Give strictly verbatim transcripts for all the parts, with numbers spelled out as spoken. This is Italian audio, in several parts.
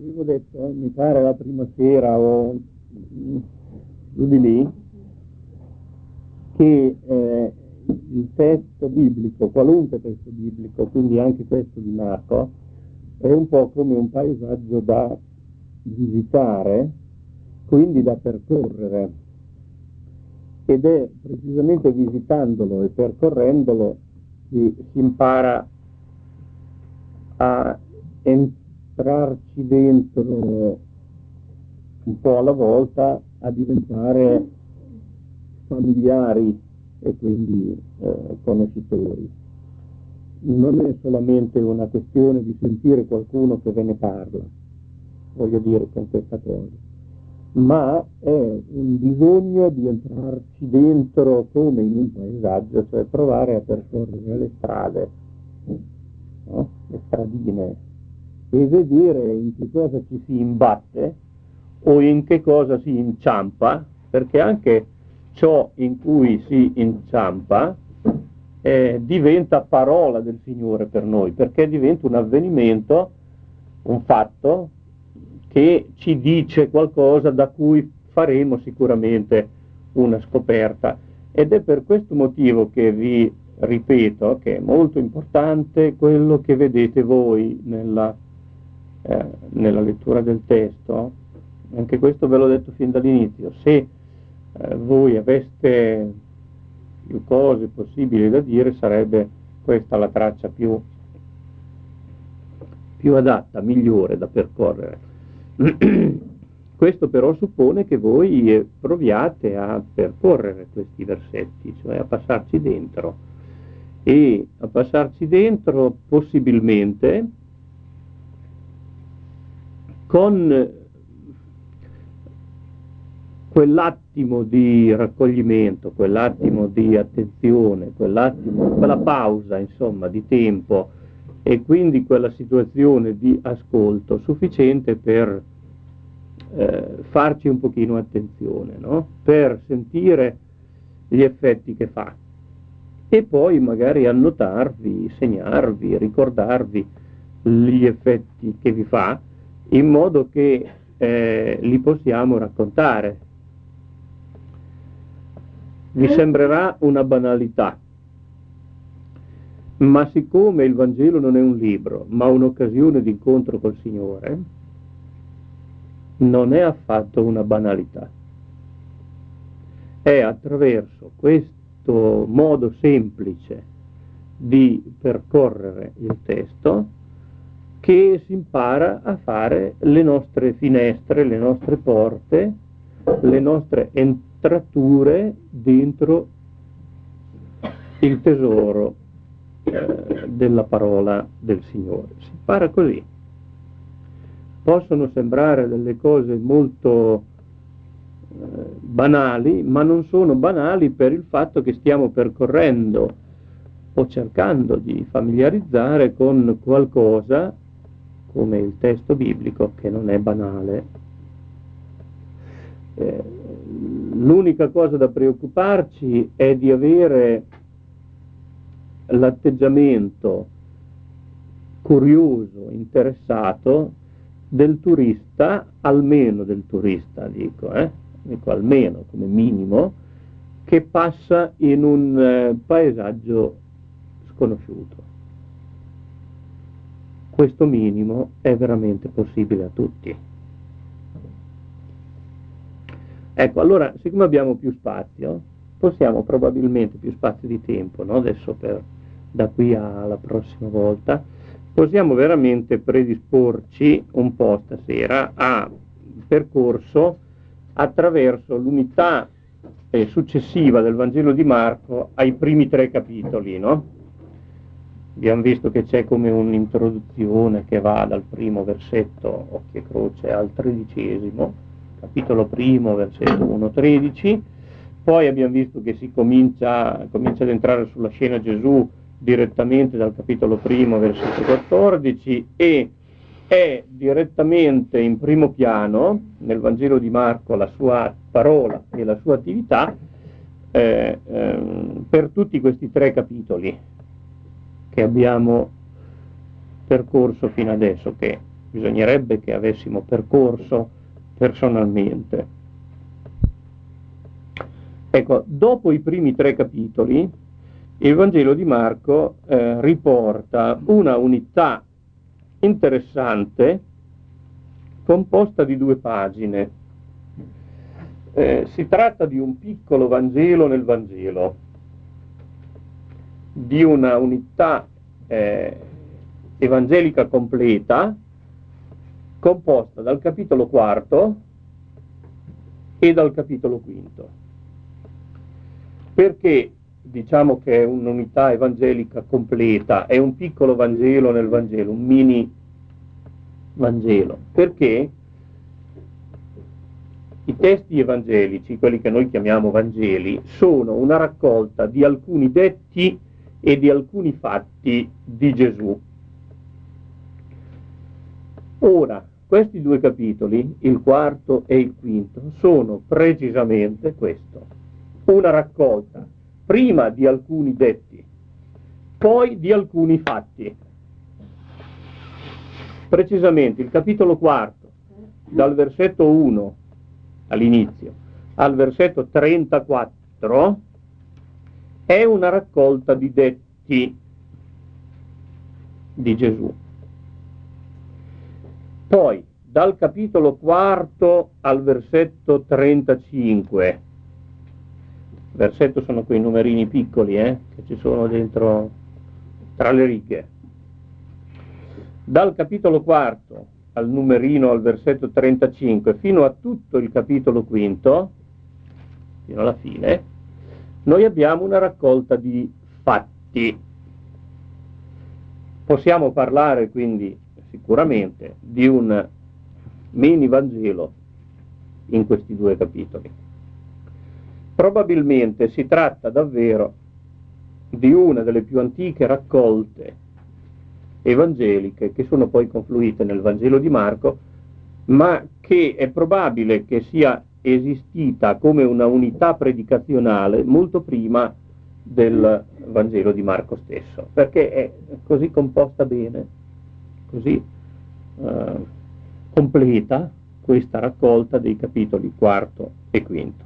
avevo detto, mi pare la prima sera o giù di lì, che eh, il testo biblico, qualunque testo biblico, quindi anche questo di Marco, è un po' come un paesaggio da visitare, quindi da percorrere, ed è precisamente visitandolo e percorrendolo che si impara a entrarci dentro un po' alla volta, a diventare familiari e quindi eh, conoscitori. Non è solamente una questione di sentire qualcuno che ve ne parla, voglio dire con questa cosa, ma è un bisogno di entrarci dentro come in un paesaggio, cioè provare a percorrere le strade, no? Le stradine, e vedere in che cosa ci si imbatte o in che cosa si inciampa, perché anche ciò in cui si inciampa eh, diventa parola del Signore per noi, perché diventa un avvenimento, un fatto che ci dice qualcosa da cui faremo sicuramente una scoperta. Ed è per questo motivo che vi ripeto che è molto importante quello che vedete voi nella, eh, nella lettura del testo. Anche questo ve l'ho detto fin dall'inizio. Se eh, voi aveste più cose possibili da dire, sarebbe questa la traccia più, più adatta, migliore da percorrere. Questo però suppone che voi proviate a percorrere questi versetti, cioè a passarci dentro, e a passarci dentro possibilmente con quell'attimo di raccoglimento, quell'attimo di attenzione, quell'attimo, quella pausa, insomma, di tempo, e quindi quella situazione di ascolto sufficiente per eh, farci un pochino attenzione, no? Per sentire gli effetti che fa, e poi magari annotarvi, segnarvi, ricordarvi gli effetti che vi fa, in modo che eh, li possiamo raccontare. Vi sembrerà una banalità, ma siccome il Vangelo non è un libro, ma un'occasione di incontro col Signore, non è affatto una banalità. È attraverso questo modo semplice di percorrere il testo che si impara a fare le nostre finestre, le nostre porte, le nostre entrature dentro il tesoro eh, della parola del Signore. Si impara così. Possono sembrare delle cose molto eh, banali, ma non sono banali per il fatto che stiamo percorrendo o cercando di familiarizzare con qualcosa come il testo biblico, che non è banale. Eh, l'unica cosa da preoccuparci è di avere l'atteggiamento curioso, interessato del turista, almeno del turista, dico, eh? dico almeno come minimo, che passa in un eh, paesaggio sconosciuto. Questo minimo è veramente possibile a tutti. Ecco, allora, siccome abbiamo più spazio, possiamo probabilmente, più spazio di tempo, no? Adesso per, da qui alla prossima volta, possiamo veramente predisporci un po' stasera a percorso attraverso l'unità eh, successiva del Vangelo di Marco ai primi tre capitoli, no? Abbiamo visto che c'è come un'introduzione che va dal primo versetto, occhio e croce, al tredicesimo, capitolo primo, versetto uno tredici, poi abbiamo visto che si comincia, comincia ad entrare sulla scena Gesù direttamente dal capitolo primo, versetto quattordici, e è direttamente in primo piano, nel Vangelo di Marco, la sua parola e la sua attività, eh, ehm, per tutti questi tre capitoli che abbiamo percorso fino adesso, che bisognerebbe che avessimo percorso personalmente. Ecco, dopo i primi tre capitoli, il Vangelo di Marco eh, riporta una unità interessante composta di due pagine. Eh, si tratta di un piccolo Vangelo nel Vangelo, di una unità eh, evangelica completa composta dal capitolo quarto e dal capitolo quinto. Perché diciamo che è un'unità evangelica completa, è un piccolo Vangelo nel Vangelo, un mini Vangelo? Perché i testi evangelici, quelli che noi chiamiamo Vangeli, sono una raccolta di alcuni detti e di alcuni fatti di Gesù. Ora, questi due capitoli, il quarto e il quinto, sono precisamente questo, una raccolta prima di alcuni detti, poi di alcuni fatti. Precisamente il capitolo quarto, dal versetto uno all'inizio al versetto trentaquattro, è una raccolta di detti di Gesù. Poi, dal capitolo quarto al versetto trentacinque, versetto sono quei numerini piccoli eh, che ci sono dentro tra le righe, dal capitolo quarto al numerino al versetto trentacinque fino a tutto il capitolo quinto, fino alla fine, noi abbiamo una raccolta di fatti. Possiamo parlare quindi sicuramente di un mini Vangelo in questi due capitoli. Probabilmente si tratta davvero di una delle più antiche raccolte evangeliche che sono poi confluite nel Vangelo di Marco, ma che è probabile che sia esistita come una unità predicazionale molto prima del Vangelo di Marco stesso, perché è così composta bene, così eh, completa questa raccolta dei capitoli quarto e quinto.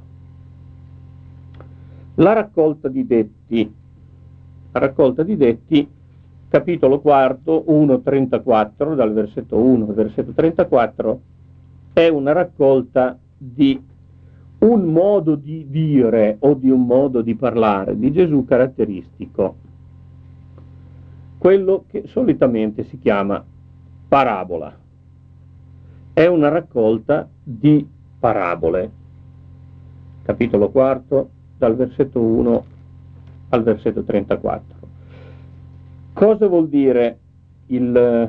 La raccolta di detti, la raccolta di detti, capitolo quarto, uno trentaquattro, dal versetto uno al versetto trentaquattro, è una raccolta di un modo di dire o di un modo di parlare di Gesù caratteristico, quello che solitamente si chiama parabola. È una raccolta di parabole. Capitolo quarto, dal versetto uno al versetto trentaquattro. Cosa vuol dire il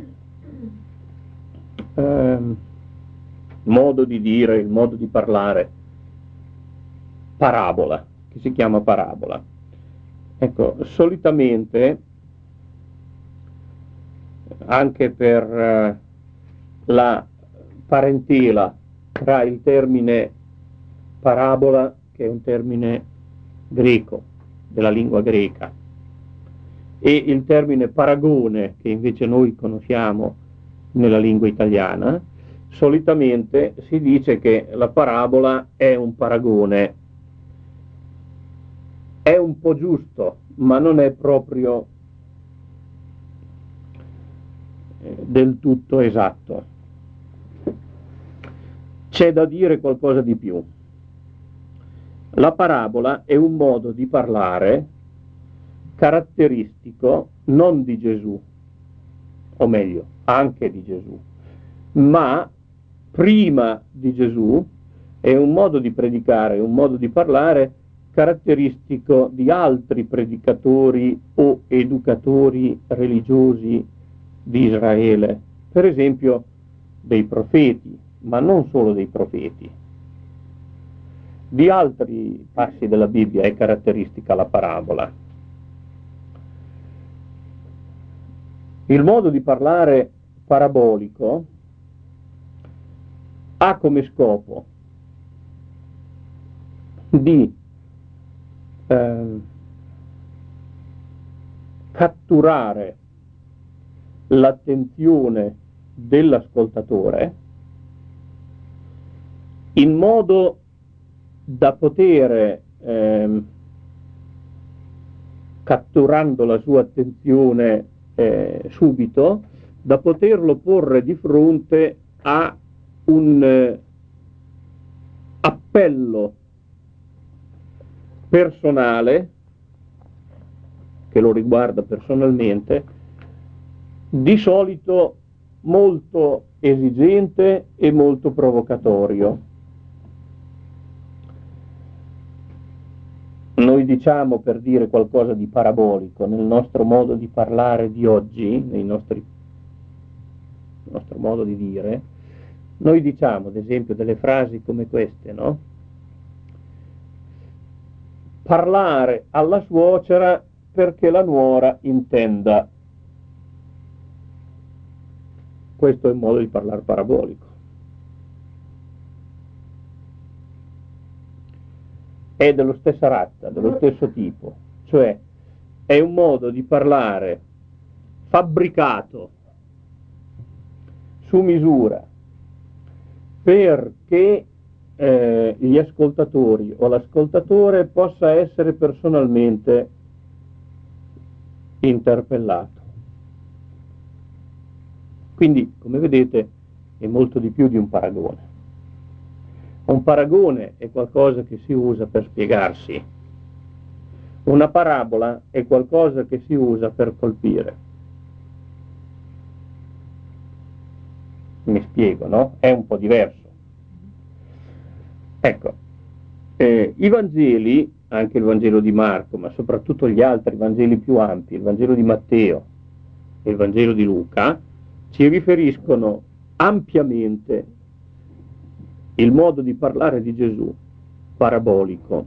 eh, modo di dire, il modo di parlare parabola, che si chiama parabola? Ecco, solitamente, anche per eh, la parentela tra il termine parabola, che è un termine greco, della lingua greca, e il termine paragone, che invece noi conosciamo nella lingua italiana, solitamente si dice che la parabola è un paragone. È un po' giusto, ma non è proprio del tutto esatto. C'è da dire qualcosa di più. La parabola è un modo di parlare caratteristico non di Gesù, o meglio, anche di Gesù, ma prima di Gesù è un modo di predicare, un modo di parlare caratteristico di altri predicatori o educatori religiosi di Israele, per esempio dei profeti, ma non solo dei profeti. Di altri passi della Bibbia è caratteristica la parabola. Il modo di parlare parabolico ha come scopo di eh, catturare l'attenzione dell'ascoltatore in modo da poter, ehm, catturando la sua attenzione eh, subito, da poterlo porre di fronte a un eh, appello personale che lo riguarda personalmente, di solito molto esigente e molto provocatorio. Noi diciamo, per dire qualcosa di parabolico, nel nostro modo di parlare di oggi, nei nostri, nel nostro modo di dire, noi diciamo, ad esempio, delle frasi come queste, no? Parlare alla suocera perché la nuora intenda. Questo è un modo di parlare parabolico. È dello stessa razza, dello stesso tipo, cioè è un modo di parlare fabbricato su misura perché eh, gli ascoltatori o l'ascoltatore possa essere personalmente interpellato. Quindi, come vedete, è molto di più di un paragone. Un paragone è qualcosa che si usa per spiegarsi. Una parabola è qualcosa che si usa per colpire. Mi spiego, no? È un po' diverso. Ecco, eh, i Vangeli, anche il Vangelo di Marco, ma soprattutto gli altri Vangeli più ampi, il Vangelo di Matteo e il Vangelo di Luca, ci riferiscono ampiamente il modo di parlare di Gesù, parabolico.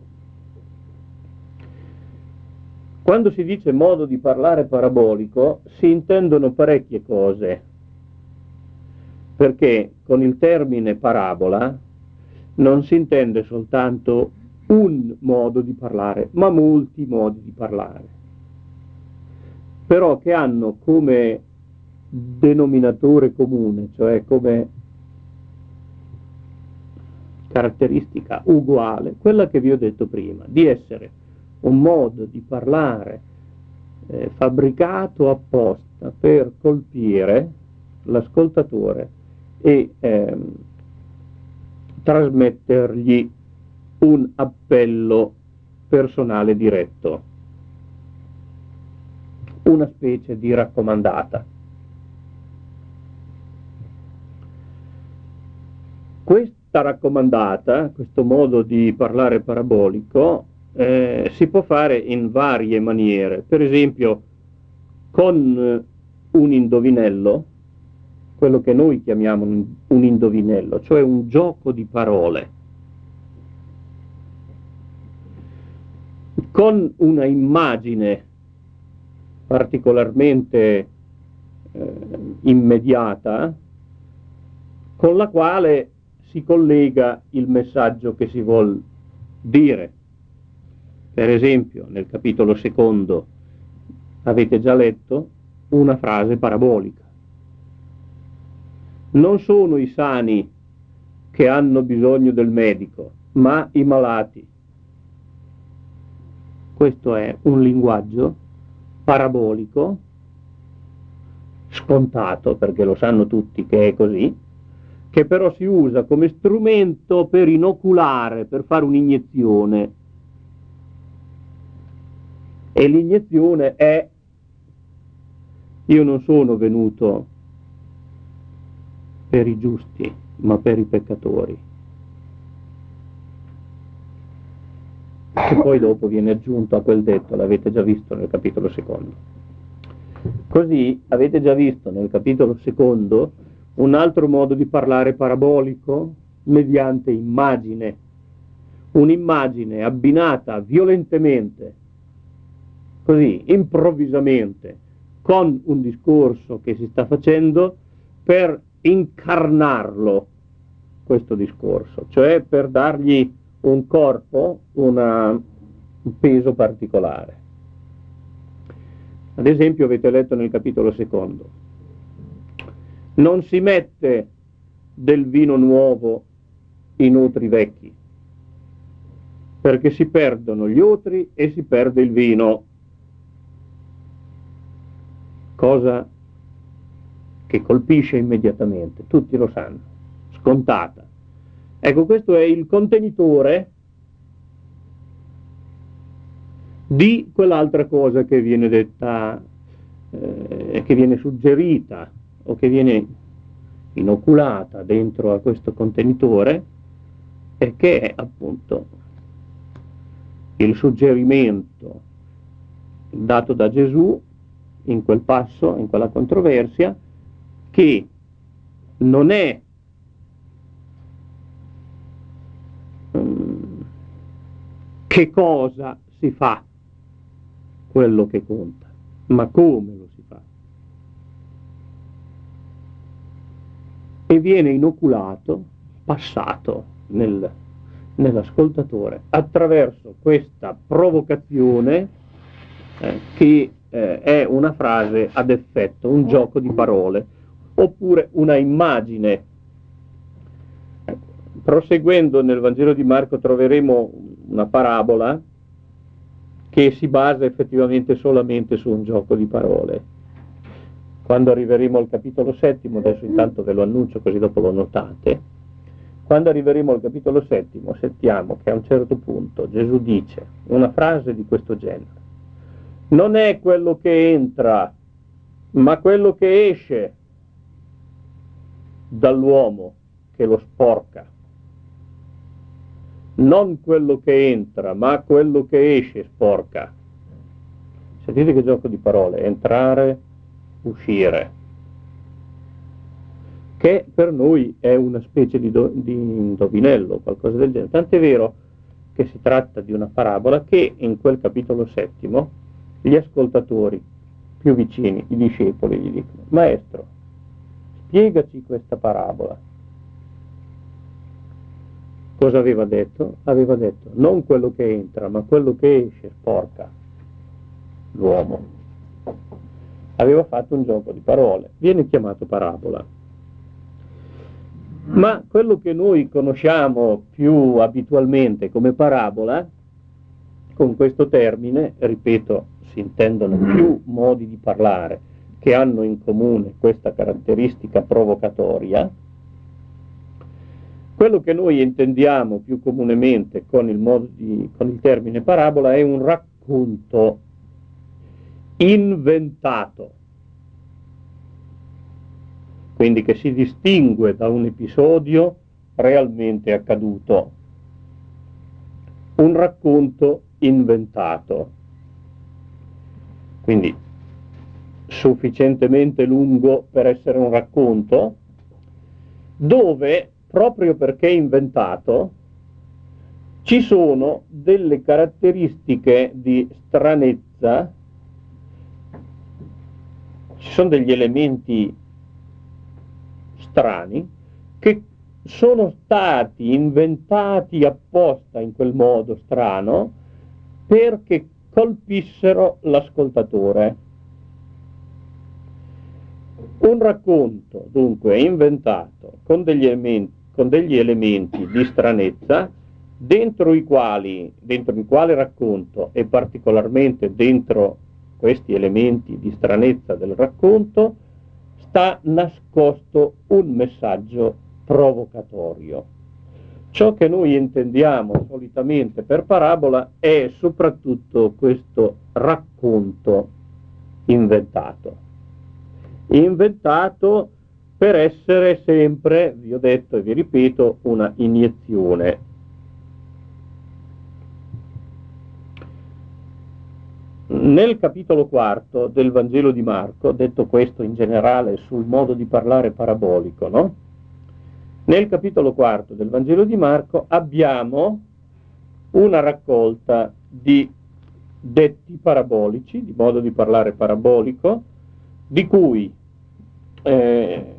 Quando si dice modo di parlare parabolico, si intendono parecchie cose, perché con il termine parabola non si intende soltanto un modo di parlare, ma molti modi di parlare, però che hanno come denominatore comune, cioè come caratteristica uguale, quella che vi ho detto prima, di essere un modo di parlare eh, fabbricato apposta per colpire l'ascoltatore e ehm, trasmettergli un appello personale diretto, una specie di raccomandata. Questa raccomandata, questo modo di parlare parabolico, eh, si può fare in varie maniere, per esempio con un indovinello, quello che noi chiamiamo un indovinello, cioè un gioco di parole, con una immagine particolarmente eh, immediata, con la quale si collega il messaggio che si vuol dire. Per esempio, nel capitolo secondo avete già letto una frase parabolica. Non sono i sani che hanno bisogno del medico, ma i malati. Questo è un linguaggio parabolico, scontato, perché lo sanno tutti che è così, che però si usa come strumento per inoculare, per fare un'iniezione. E l'iniezione è: io non sono venuto per i giusti, ma per i peccatori. Che poi dopo viene aggiunto a quel detto, l'avete già visto nel capitolo secondo. Così avete già visto nel capitolo secondo un altro modo di parlare parabolico mediante immagine, un'immagine abbinata violentemente, così improvvisamente, con un discorso che si sta facendo per incarnarlo, questo discorso, cioè per dargli un corpo, una, un peso particolare. Ad esempio avete letto nel capitolo secondo: Non si mette del vino nuovo in otri vecchi, perché si perdono gli otri e si perde il vino, cosa che colpisce immediatamente, tutti lo sanno, scontata. Ecco, questo è il contenitore di quell'altra cosa che viene detta, eh, che viene suggerita o che viene inoculata dentro a questo contenitore, e che è appunto il suggerimento dato da Gesù in quel passo, in quella controversia, che non è um, che cosa si fa quello che conta, ma come lo si fa. E viene inoculato, passato nel, nell'ascoltatore attraverso questa provocazione eh, che eh, è una frase ad effetto, un gioco di parole, oppure una immagine. Proseguendo nel Vangelo di Marco troveremo una parabola che si basa effettivamente solamente su un gioco di parole. Quando arriveremo al capitolo settimo, adesso intanto ve lo annuncio così dopo lo notate, quando arriveremo al capitolo settimo sentiamo che a un certo punto Gesù dice una frase di questo genere: non è quello che entra, ma quello che esce dall'uomo che lo sporca. Non quello che entra, ma quello che esce sporca. Sentite che gioco di parole, entrare, uscire, che per noi è una specie di, do, di indovinello, qualcosa del genere. Tant'è vero che si tratta di una parabola che in quel capitolo settimo gli ascoltatori più vicini, i discepoli, gli dicono: maestro, spiegaci questa parabola. Cosa aveva detto? Aveva detto: non quello che entra, ma quello che esce sporca l'uomo. Aveva fatto un gioco di parole, viene chiamato parabola. Ma quello che noi conosciamo più abitualmente come parabola, con questo termine, ripeto, si intendono più modi di parlare che hanno in comune questa caratteristica provocatoria. Quello che noi intendiamo più comunemente con il, modo di, con il termine parabola è un racconto inventato, quindi che si distingue da un episodio realmente accaduto, un racconto inventato, quindi sufficientemente lungo per essere un racconto, dove, proprio perché inventato, ci sono delle caratteristiche di stranezza, ci sono degli elementi strani che sono stati inventati apposta in quel modo strano perché colpissero l'ascoltatore. Un racconto dunque inventato con degli elementi, con degli elementi di stranezza, dentro i quali, dentro il quale racconto e particolarmente dentro questi elementi di stranezza del racconto sta nascosto un messaggio provocatorio. Ciò che noi intendiamo solitamente per parabola è soprattutto questo racconto inventato. Inventato per essere sempre, vi ho detto e vi ripeto, una iniezione. Nel capitolo quarto del Vangelo di Marco, detto questo in generale sul modo di parlare parabolico, no? Nel capitolo quarto del Vangelo di Marco abbiamo una raccolta di detti parabolici, di modo di parlare parabolico, di cui eh,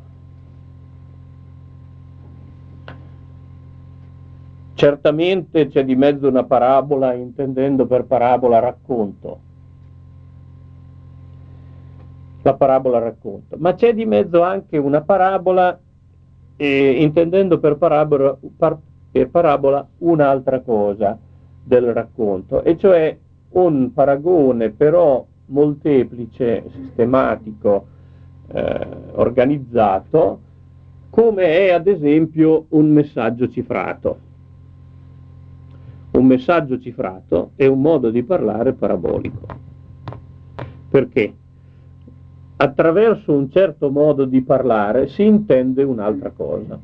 certamente c'è di mezzo una parabola, intendendo per parabola racconto. la parabola racconto, ma c'è di mezzo anche una parabola, eh, intendendo per parabola, par, per parabola un'altra cosa del racconto, e cioè un paragone però molteplice, sistematico, eh, organizzato, come è ad esempio un messaggio cifrato. Un messaggio cifrato è un modo di parlare parabolico. Perché? Attraverso un certo modo di parlare si intende un'altra cosa.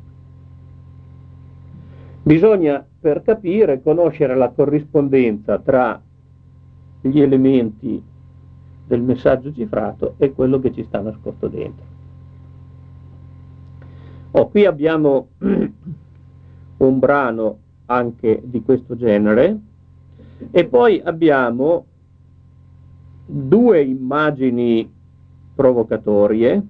Bisogna, per capire, conoscere la corrispondenza tra gli elementi del messaggio cifrato e quello che ci sta nascosto dentro. Oh, qui abbiamo un brano anche di questo genere e poi abbiamo due immagini provocatorie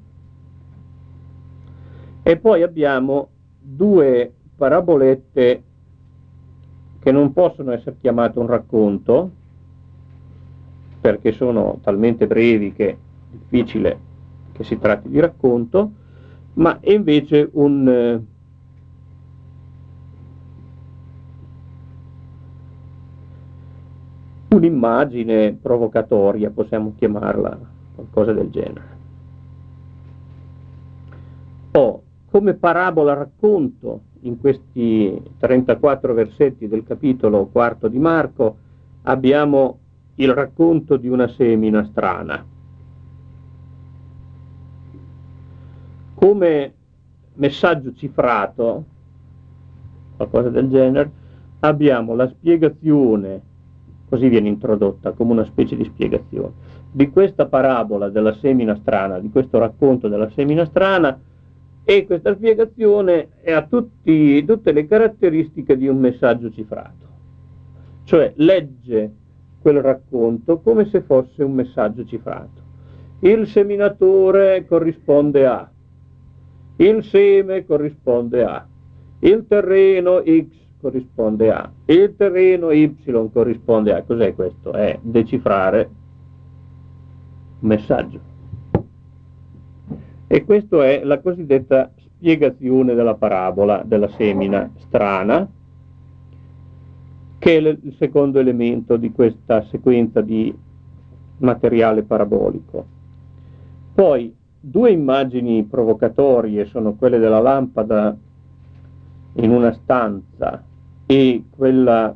e poi abbiamo due parabolette che non possono essere chiamate un racconto perché sono talmente brevi che è difficile che si tratti di racconto, ma è invece un un'immagine provocatoria, possiamo chiamarla qualcosa del genere. O come parabola racconto in questi trentaquattro versetti del capitolo quarto di Marco abbiamo il racconto di una semina strana. Come messaggio cifrato, qualcosa del genere, abbiamo la spiegazione, così viene introdotta come una specie di spiegazione, di questa parabola della semina strana, di questo racconto della semina strana, e questa spiegazione ha tutti, tutte le caratteristiche di un messaggio cifrato, cioè legge quel racconto come se fosse un messaggio cifrato. Il seminatore corrisponde a, il seme corrisponde a, il terreno X corrisponde a, il terreno Y corrisponde a. Cos'è questo? È decifrare un messaggio. E questa è la cosiddetta spiegazione della parabola della semina strana, che è il secondo elemento di questa sequenza di materiale parabolico. Poi due immagini provocatorie sono quelle della lampada in una stanza e quella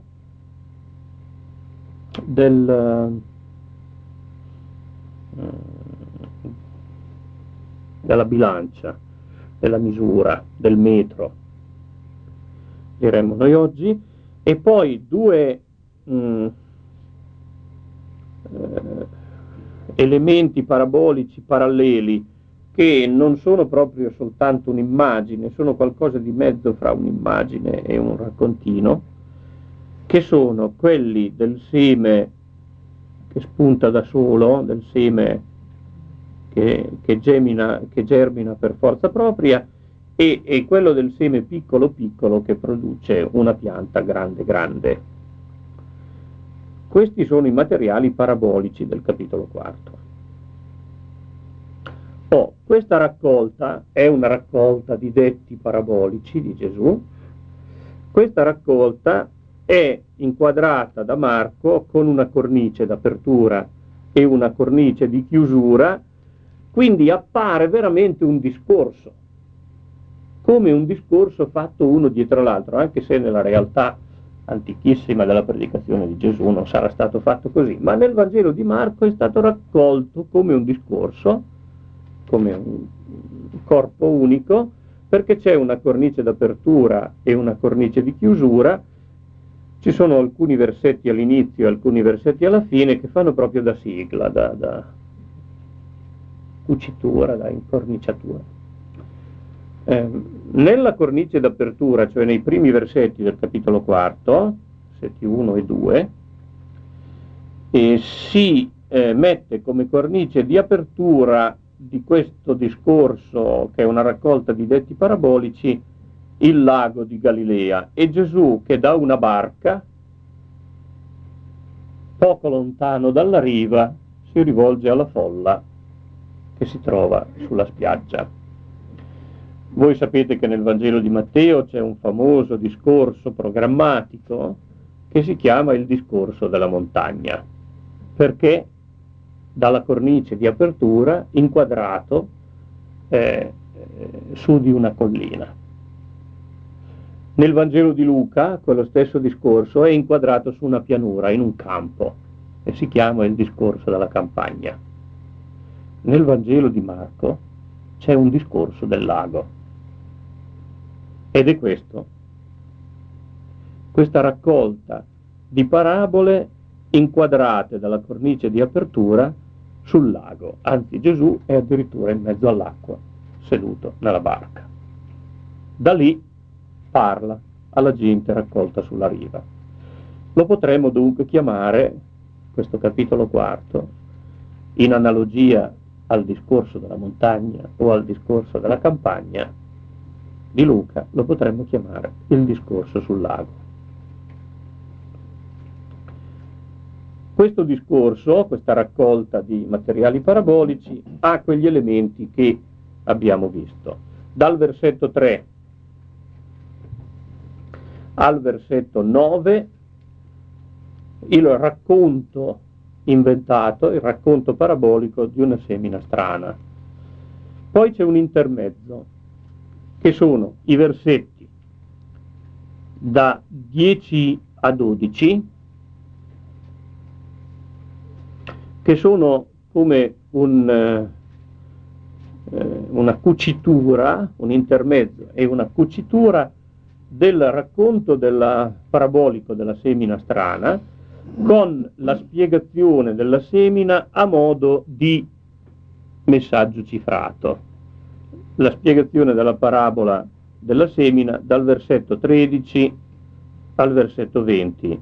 del, della bilancia, della misura, del metro, diremmo noi oggi, e poi due mh, eh, elementi parabolici paralleli che non sono proprio soltanto un'immagine, sono qualcosa di mezzo fra un'immagine e un raccontino, che sono quelli del seme che spunta da solo, del seme che, che, gemina, che germina per forza propria, e, e quello del seme piccolo piccolo che produce una pianta grande grande. Questi sono i materiali parabolici del capitolo quarto. Oh, questa raccolta è una raccolta di detti parabolici di Gesù. Questa raccolta è inquadrata da Marco con una cornice d'apertura e una cornice di chiusura, quindi appare veramente un discorso, come un discorso fatto uno dietro l'altro, anche se nella realtà antichissima della predicazione di Gesù non sarà stato fatto così, ma nel Vangelo di Marco è stato raccolto come un discorso, come un corpo unico, perché c'è una cornice d'apertura e una cornice di chiusura. Ci sono alcuni versetti all'inizio e alcuni versetti alla fine che fanno proprio da sigla, da, da cucitura, da incorniciatura. Eh, nella cornice d'apertura, cioè nei primi versetti del capitolo quarto, versetti uno e due, eh, si eh, mette come cornice di apertura di questo discorso, che è una raccolta di detti parabolici, il lago di Galilea e Gesù che da una barca, poco lontano dalla riva, si rivolge alla folla che si trova sulla spiaggia. Voi sapete che nel Vangelo di Matteo c'è un famoso discorso programmatico che si chiama il discorso della montagna, perché dalla cornice di apertura inquadrato eh, su di una collina. Nel Vangelo di Luca quello stesso discorso è inquadrato su una pianura, in un campo, e si chiama il discorso della campagna. Nel Vangelo di Marco c'è un discorso del lago, ed è questo, questa raccolta di parabole inquadrate dalla cornice di apertura sul lago, anzi Gesù è addirittura in mezzo all'acqua, seduto nella barca. Da lì parla alla gente raccolta sulla riva. Lo potremmo dunque chiamare, questo capitolo quarto, in analogia al discorso della montagna o al discorso della campagna di Luca, lo potremmo chiamare il discorso sul lago. Questo discorso, questa raccolta di materiali parabolici, ha quegli elementi che abbiamo visto. Dal versetto tre al versetto nove, il racconto inventato, il racconto parabolico di una semina strana. Poi c'è un intermezzo, che sono i versetti da dieci a dodici, che sono come un, eh, una cucitura, un intermezzo e una cucitura del racconto della, parabolico della semina strana, con la spiegazione della semina a modo di messaggio cifrato. La spiegazione della parabola della semina dal versetto tredici al versetto venti.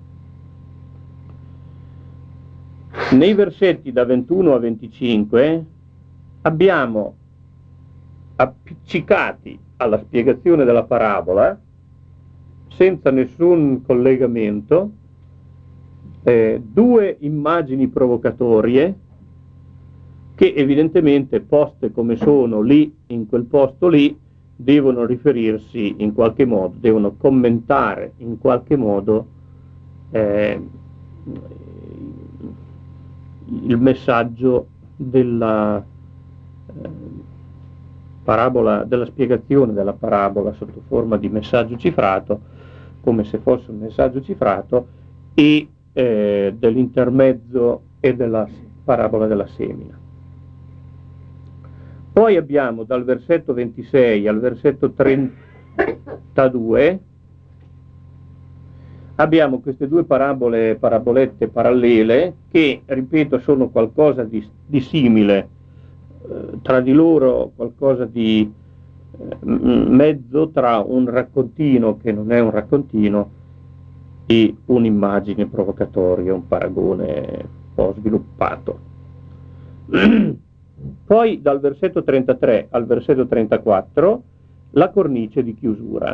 Nei versetti da ventuno a venticinque abbiamo appiccicati alla spiegazione della parabola, senza nessun collegamento, eh, due immagini provocatorie che evidentemente, poste come sono lì, in quel posto lì, devono riferirsi in qualche modo, devono commentare in qualche modo eh, il messaggio della eh, parabola, della spiegazione della parabola sotto forma di messaggio cifrato, come se fosse un messaggio cifrato, e eh, dell'intermezzo e della parabola della semina. Poi abbiamo dal versetto ventisei al versetto trentadue, abbiamo queste due parabole, parabolette parallele che, ripeto, sono qualcosa di, di simile, eh, tra di loro qualcosa di eh, mezzo tra un raccontino che non è un raccontino e un'immagine provocatoria, un paragone un po' sviluppato. Poi dal versetto trentatré al versetto trentaquattro la cornice di chiusura.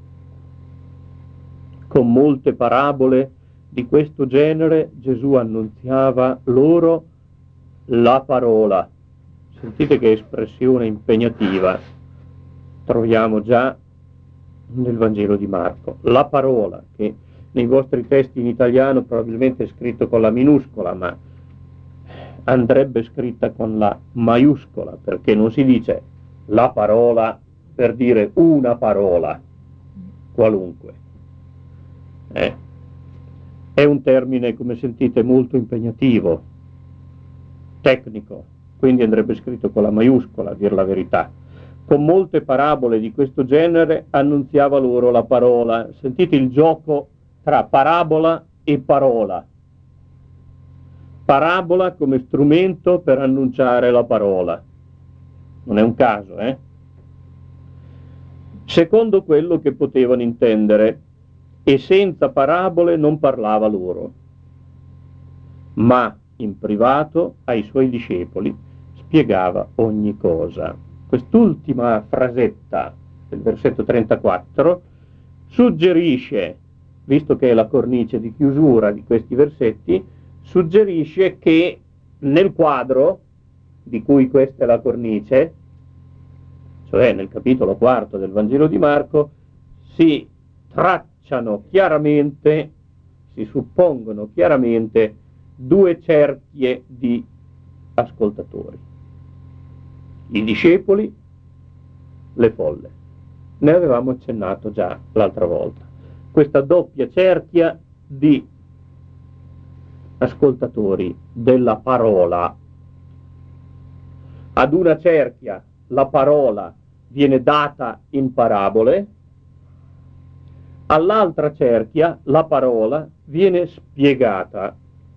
Con molte parabole di questo genere Gesù annunziava loro la parola. Sentite che espressione impegnativa troviamo già nel Vangelo di Marco. La parola, che nei vostri testi in italiano probabilmente è scritto con la minuscola, ma andrebbe scritta con la maiuscola, perché non si dice la parola per dire una parola qualunque. Eh. È un termine, come sentite, molto impegnativo, tecnico, quindi andrebbe scritto con la maiuscola, a dir la verità. Con molte parabole di questo genere annunziava loro la parola. Sentite il gioco tra parabola e parola. Parabola come strumento per annunciare la parola. Non è un caso, eh? Secondo quello che potevano intendere, e senza parabole non parlava loro, ma in privato ai suoi discepoli spiegava ogni cosa. Quest'ultima frasetta del versetto trentaquattro suggerisce, visto che è la cornice di chiusura di questi versetti, suggerisce che nel quadro di cui questa è la cornice, cioè nel capitolo quarto del Vangelo di Marco, si tracciano chiaramente, si suppongono chiaramente due cerchie di ascoltatori: i discepoli, le folle. Ne avevamo accennato già l'altra volta. Questa doppia cerchia di ascoltatori della parola. Ad una cerchia la parola viene data in parabole, all'altra cerchia la parola viene spiegata.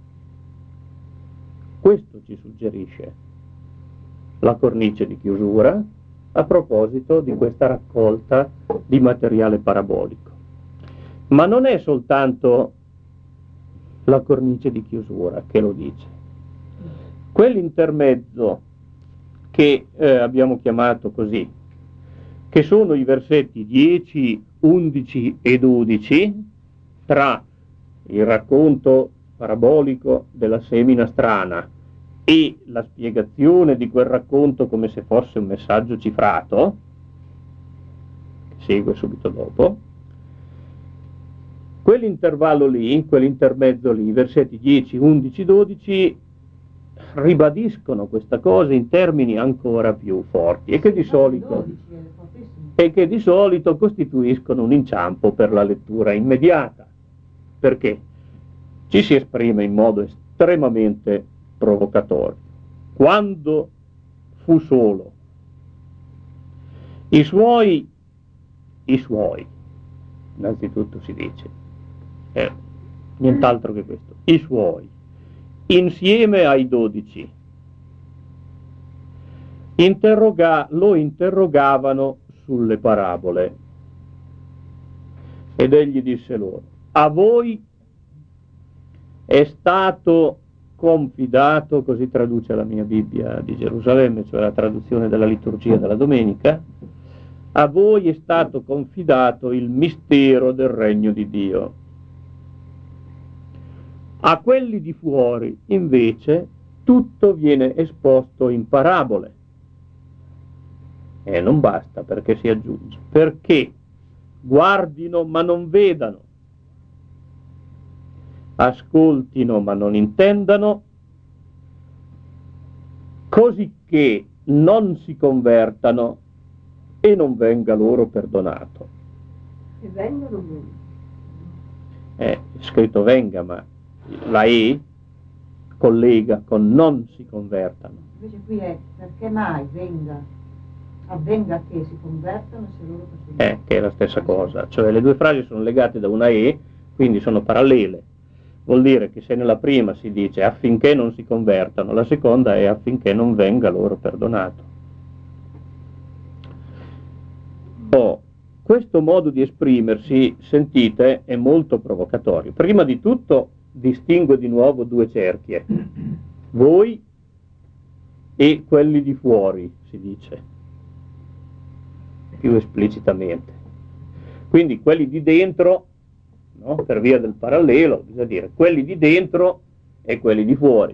Questo ci suggerisce la cornice di chiusura a proposito di questa raccolta di materiale parabolico. Ma non è soltanto la cornice di chiusura che lo dice. Quell'intermezzo che eh, abbiamo chiamato così, che sono i versetti dieci, undici e dodici, tra il racconto parabolico della semina strana e la spiegazione di quel racconto come se fosse un messaggio cifrato, che segue subito dopo, quell'intervallo lì, quell'intermezzo lì, versetti dieci, undici, dodici, ribadiscono questa cosa in termini ancora più forti e che di solito, e che di solito costituiscono un inciampo per la lettura immediata, perché ci si esprime in modo estremamente provocatorio. Quando fu solo, i suoi, i suoi, innanzitutto si dice, eh, nient'altro che questo, i suoi, insieme ai dodici, interroga, lo interrogavano sulle parabole, ed egli disse loro: a voi è stato confidato, così traduce la mia Bibbia di Gerusalemme, cioè la traduzione della liturgia della domenica, a voi è stato confidato il mistero del regno di Dio. A quelli di fuori, invece, tutto viene esposto in parabole. E non basta, perché si aggiunge: perché guardino ma non vedano, ascoltino ma non intendano, così che non si convertano e non venga loro perdonato. E vengono voi. È scritto venga, ma la E collega con non si convertano. Invece qui è perché mai venga, avvenga che si convertano se loro possono. Eh, che è la stessa cosa, cioè le due frasi sono legate da una E, quindi sono parallele. Vuol dire che se nella prima si dice affinché non si convertano, la seconda è affinché non venga loro perdonato. Oh, questo modo di esprimersi, sentite, è molto provocatorio. Prima di tutto distingue di nuovo due cerchie, voi e quelli di fuori, si dice più esplicitamente. Quindi quelli di dentro, no, per via del parallelo, bisogna dire quelli di dentro e quelli di fuori.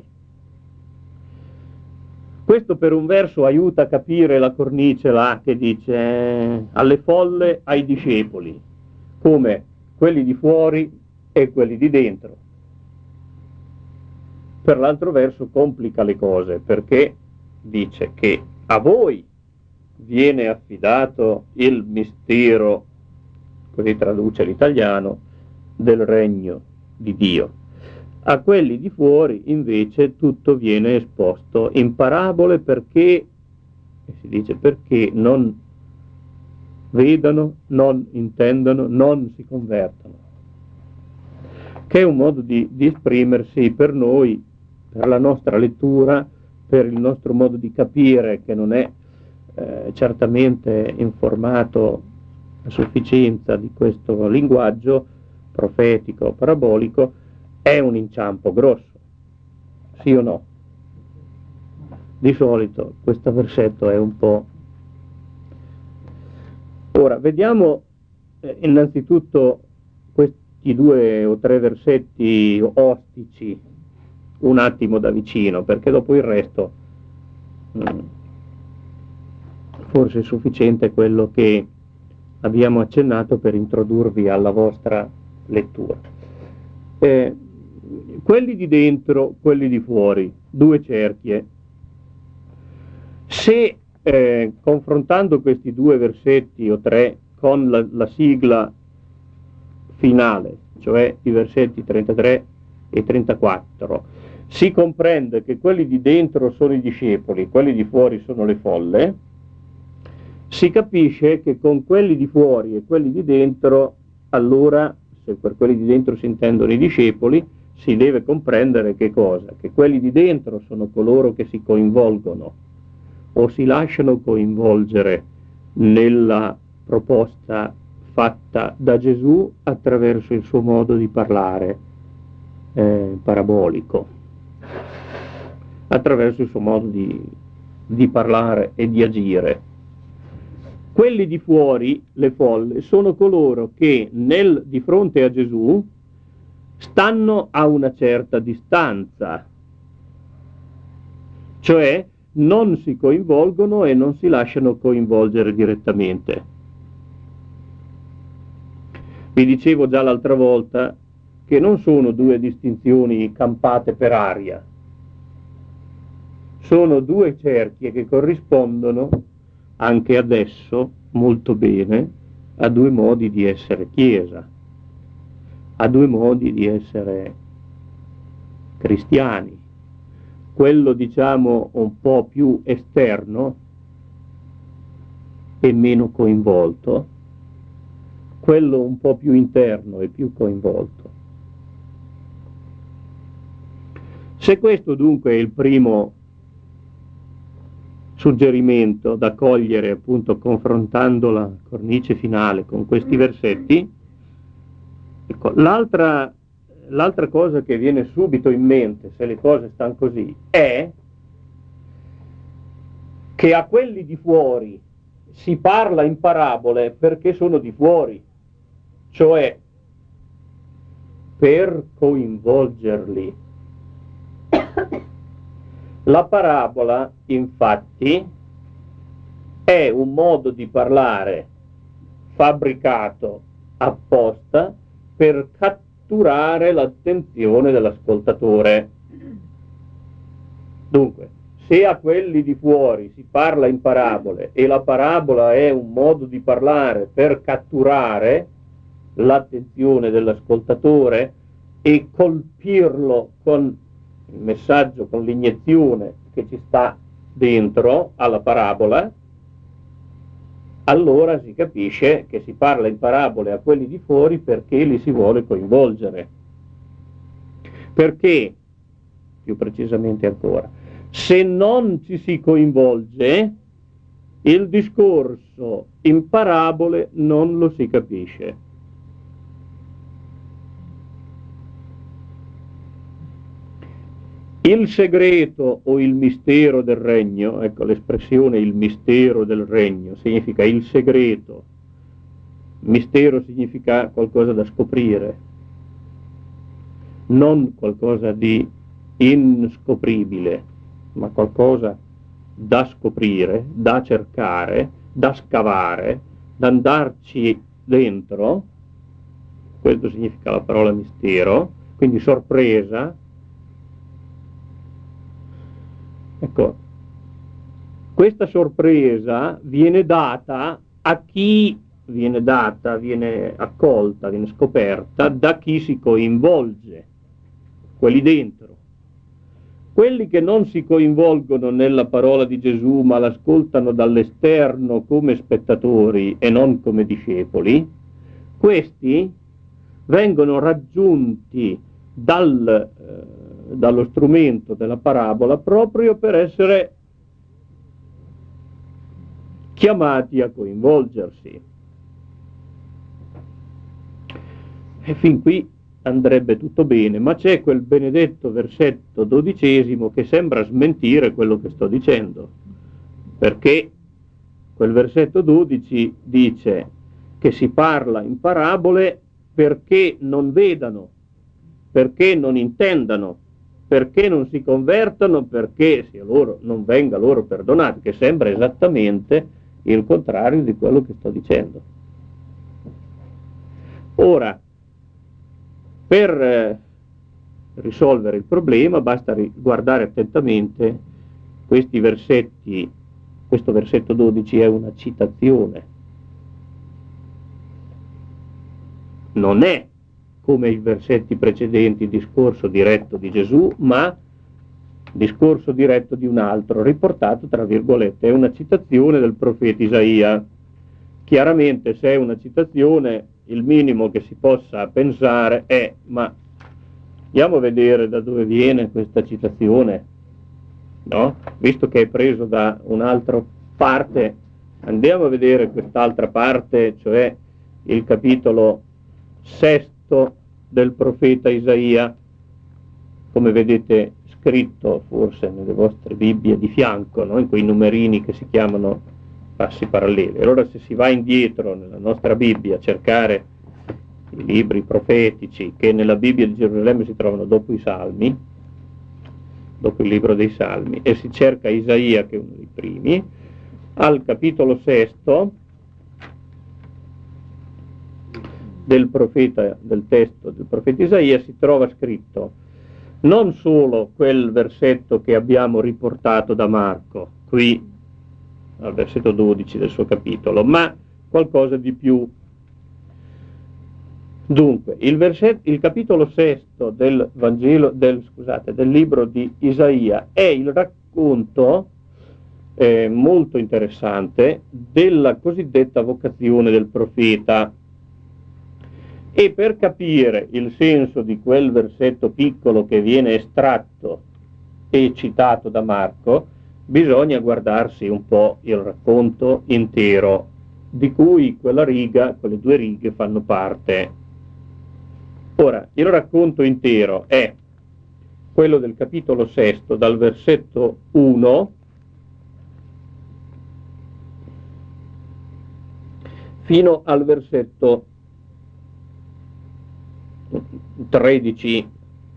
Questo per un verso aiuta a capire la cornice là che dice eh, alle folle, ai discepoli, come quelli di fuori e quelli di dentro. Per l'altro verso complica le cose, perché dice che a voi viene affidato il mistero, così traduce l'italiano, del regno di Dio. A quelli di fuori invece tutto viene esposto in parabole perché, si dice, perché non vedano, non intendano, non si convertano. Che è un modo di, di esprimersi per noi, per la nostra lettura, per il nostro modo di capire, che non è eh, certamente informato a sufficienza di questo linguaggio profetico, parabolico, è un inciampo grosso, sì o no? Di solito questo versetto è un po'... Ora, vediamo eh, innanzitutto questi due o tre versetti ostici un attimo da vicino, perché dopo il resto forse è sufficiente quello che abbiamo accennato per introdurvi alla vostra lettura. Eh, quelli di dentro, quelli di fuori, due cerchie. Se eh, confrontando questi due versetti o tre con la, la sigla finale, cioè i versetti trentatré e trentaquattro, si comprende che quelli di dentro sono i discepoli, quelli di fuori sono le folle, si capisce che con quelli di fuori e quelli di dentro, allora, se per quelli di dentro si intendono i discepoli, si deve comprendere che cosa? Che quelli di dentro sono coloro che si coinvolgono o si lasciano coinvolgere nella proposta fatta da Gesù attraverso il suo modo di parlare eh, parabolico, attraverso il suo modo di, di parlare e di agire. Quelli di fuori, le folle, sono coloro che nel, di fronte a Gesù stanno a una certa distanza, cioè non si coinvolgono e non si lasciano coinvolgere direttamente. Vi dicevo già l'altra volta che non sono due distinzioni campate per aria, sono due cerchie che corrispondono anche adesso molto bene a due modi di essere Chiesa, a due modi di essere cristiani. Quello diciamo un po' più esterno e meno coinvolto, quello un po' più interno e più coinvolto. Se questo dunque è il primo suggerimento da cogliere, appunto confrontando la cornice finale con questi versetti, ecco, l'altra l'altra cosa che viene subito in mente, se le cose stanno così, è che a quelli di fuori si parla in parabole perché sono di fuori, cioè per coinvolgerli. La parabola, infatti, è un modo di parlare fabbricato apposta per catturare l'attenzione dell'ascoltatore. Dunque, se a quelli di fuori si parla in parabole e la parabola è un modo di parlare per catturare l'attenzione dell'ascoltatore e colpirlo con il messaggio, con l'iniezione che ci sta dentro alla parabola, allora si capisce che si parla in parabole a quelli di fuori perché li si vuole coinvolgere. Perché, più precisamente ancora, se non ci si coinvolge, il discorso in parabole non lo si capisce. Il segreto o il mistero del regno, ecco l'espressione il mistero del regno, significa il segreto. Mistero significa qualcosa da scoprire, non qualcosa di inscopribile, ma qualcosa da scoprire, da cercare, da scavare, da andarci dentro. Questo significa la parola mistero, quindi sorpresa. Ecco, questa sorpresa viene data a chi viene data, viene accolta, viene scoperta da chi si coinvolge, quelli dentro. Quelli che non si coinvolgono nella parola di Gesù ma l'ascoltano dall'esterno come spettatori e non come discepoli, questi vengono raggiunti dal, eh, dallo strumento della parabola proprio per essere chiamati a coinvolgersi. E fin qui andrebbe tutto bene, ma c'è quel benedetto versetto dodicesimo che sembra smentire quello che sto dicendo, perché quel versetto dodici dice che si parla in parabole perché non vedano, perché non intendano, perché non si convertano, perché sia loro, non venga loro perdonato, che sembra esattamente il contrario di quello che sto dicendo. Ora, per eh, risolvere il problema basta guardare attentamente questi versetti. Questo versetto dodici è una citazione, non è come i versetti precedenti discorso diretto di Gesù, ma discorso diretto di un altro, riportato tra virgolette, è una citazione del profeta Isaia. Chiaramente, se è una citazione, il minimo che si possa pensare è: ma andiamo a vedere da dove viene questa citazione, no? Visto che è preso da un'altra parte, andiamo a vedere quest'altra parte, cioè il capitolo sesto del profeta Isaia, come vedete scritto forse nelle vostre Bibbie di fianco, no? In quei numerini che si chiamano passi paralleli. Allora, se si va indietro nella nostra Bibbia a cercare i libri profetici che nella Bibbia di Gerusalemme si trovano dopo i Salmi, dopo il libro dei Salmi, e si cerca Isaia, che è uno dei primi, al capitolo sesto del profeta, del testo del profeta Isaia, si trova scritto non solo quel versetto che abbiamo riportato da Marco, qui al versetto dodici del suo capitolo, ma qualcosa di più. Dunque, il, versetto, il capitolo sesto del Vangelo, del, scusate, del libro di Isaia è il racconto eh, molto interessante della cosiddetta vocazione del profeta. E per capire il senso di quel versetto piccolo che viene estratto e citato da Marco, bisogna guardarsi un po' il racconto intero, di cui quella riga, quelle due righe fanno parte. Ora, il racconto intero è quello del capitolo sesto, dal versetto uno fino al versetto tredici.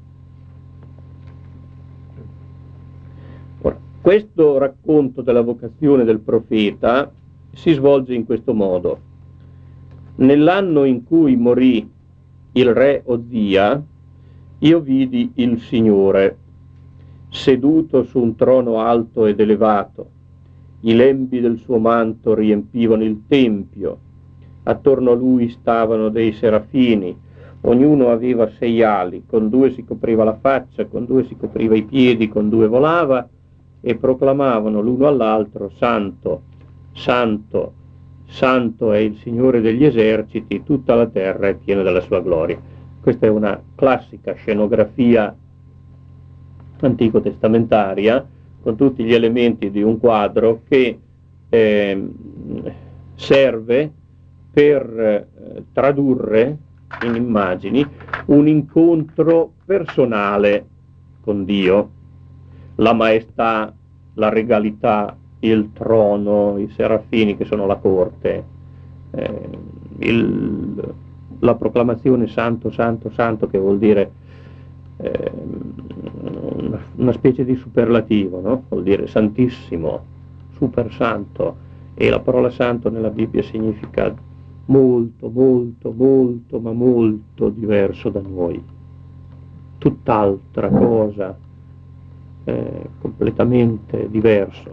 Ora, questo racconto della vocazione del profeta si svolge in questo modo. Nell'anno in cui morì il re Ozia, io vidi il Signore seduto su un trono alto ed elevato. I lembi del suo manto riempivano il tempio. Attorno a lui stavano dei serafini. Ognuno aveva sei ali, con due si copriva la faccia, con due si copriva i piedi, con due volava, e proclamavano l'uno all'altro: Santo, Santo, Santo è il Signore degli eserciti, tutta la terra è piena della sua gloria. Questa è una classica scenografia antico-testamentaria, con tutti gli elementi di un quadro che eh, serve per eh, tradurre in immagini un incontro personale con Dio, la maestà, la regalità, il trono, i serafini che sono la corte, eh, il, la proclamazione santo, santo, santo, che vuol dire eh, una, una specie di superlativo, no? Vuol dire santissimo, super santo, e la parola santo nella Bibbia significa molto, molto, molto, ma molto diverso da noi, tutt'altra cosa, eh, completamente diverso.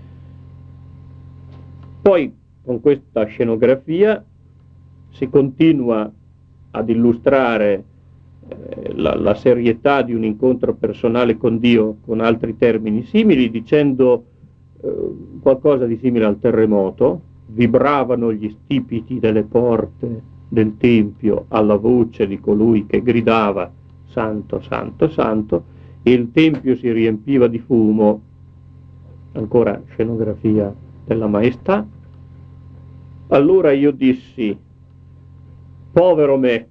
Poi con questa scenografia si continua ad illustrare eh, la, la serietà di un incontro personale con Dio con altri termini simili, dicendo eh, qualcosa di simile al terremoto. Vibravano gli stipiti delle porte del Tempio alla voce di colui che gridava Santo, Santo, Santo, e il Tempio si riempiva di fumo. Ancora scenografia della maestà. Allora io dissi: povero me,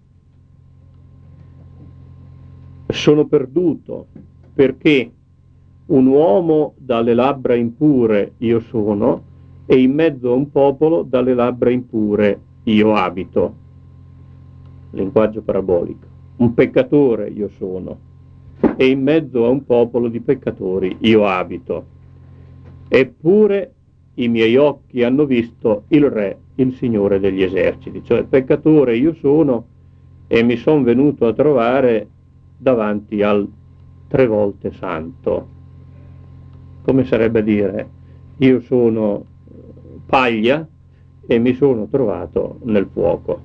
sono perduto, perché un uomo dalle labbra impure io sono, e in mezzo a un popolo dalle labbra impure io abito. Linguaggio parabolico. Un peccatore io sono. e in mezzo a un popolo di peccatori io abito. Eppure i miei occhi hanno visto il Re, il Signore degli eserciti. Cioè peccatore io sono e mi sono venuto a trovare davanti al tre volte santo. Come sarebbe a dire, io sono paglia e mi sono trovato nel fuoco.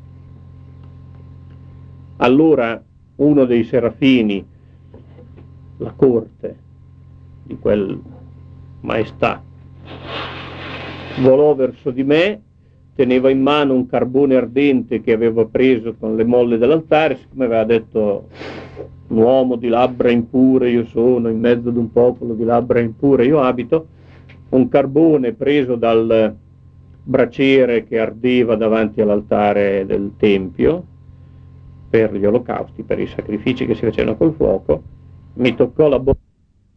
Allora uno dei serafini, la corte di quel maestà, volò verso di me, teneva in mano un carbone ardente che aveva preso con le molle dell'altare, siccome aveva detto un uomo di labbra impure io sono, in mezzo ad un popolo di labbra impure io abito, un carbone preso dal braciere che ardeva davanti all'altare del tempio per gli olocausti, per i sacrifici che si facevano col fuoco, mi toccò la bocca.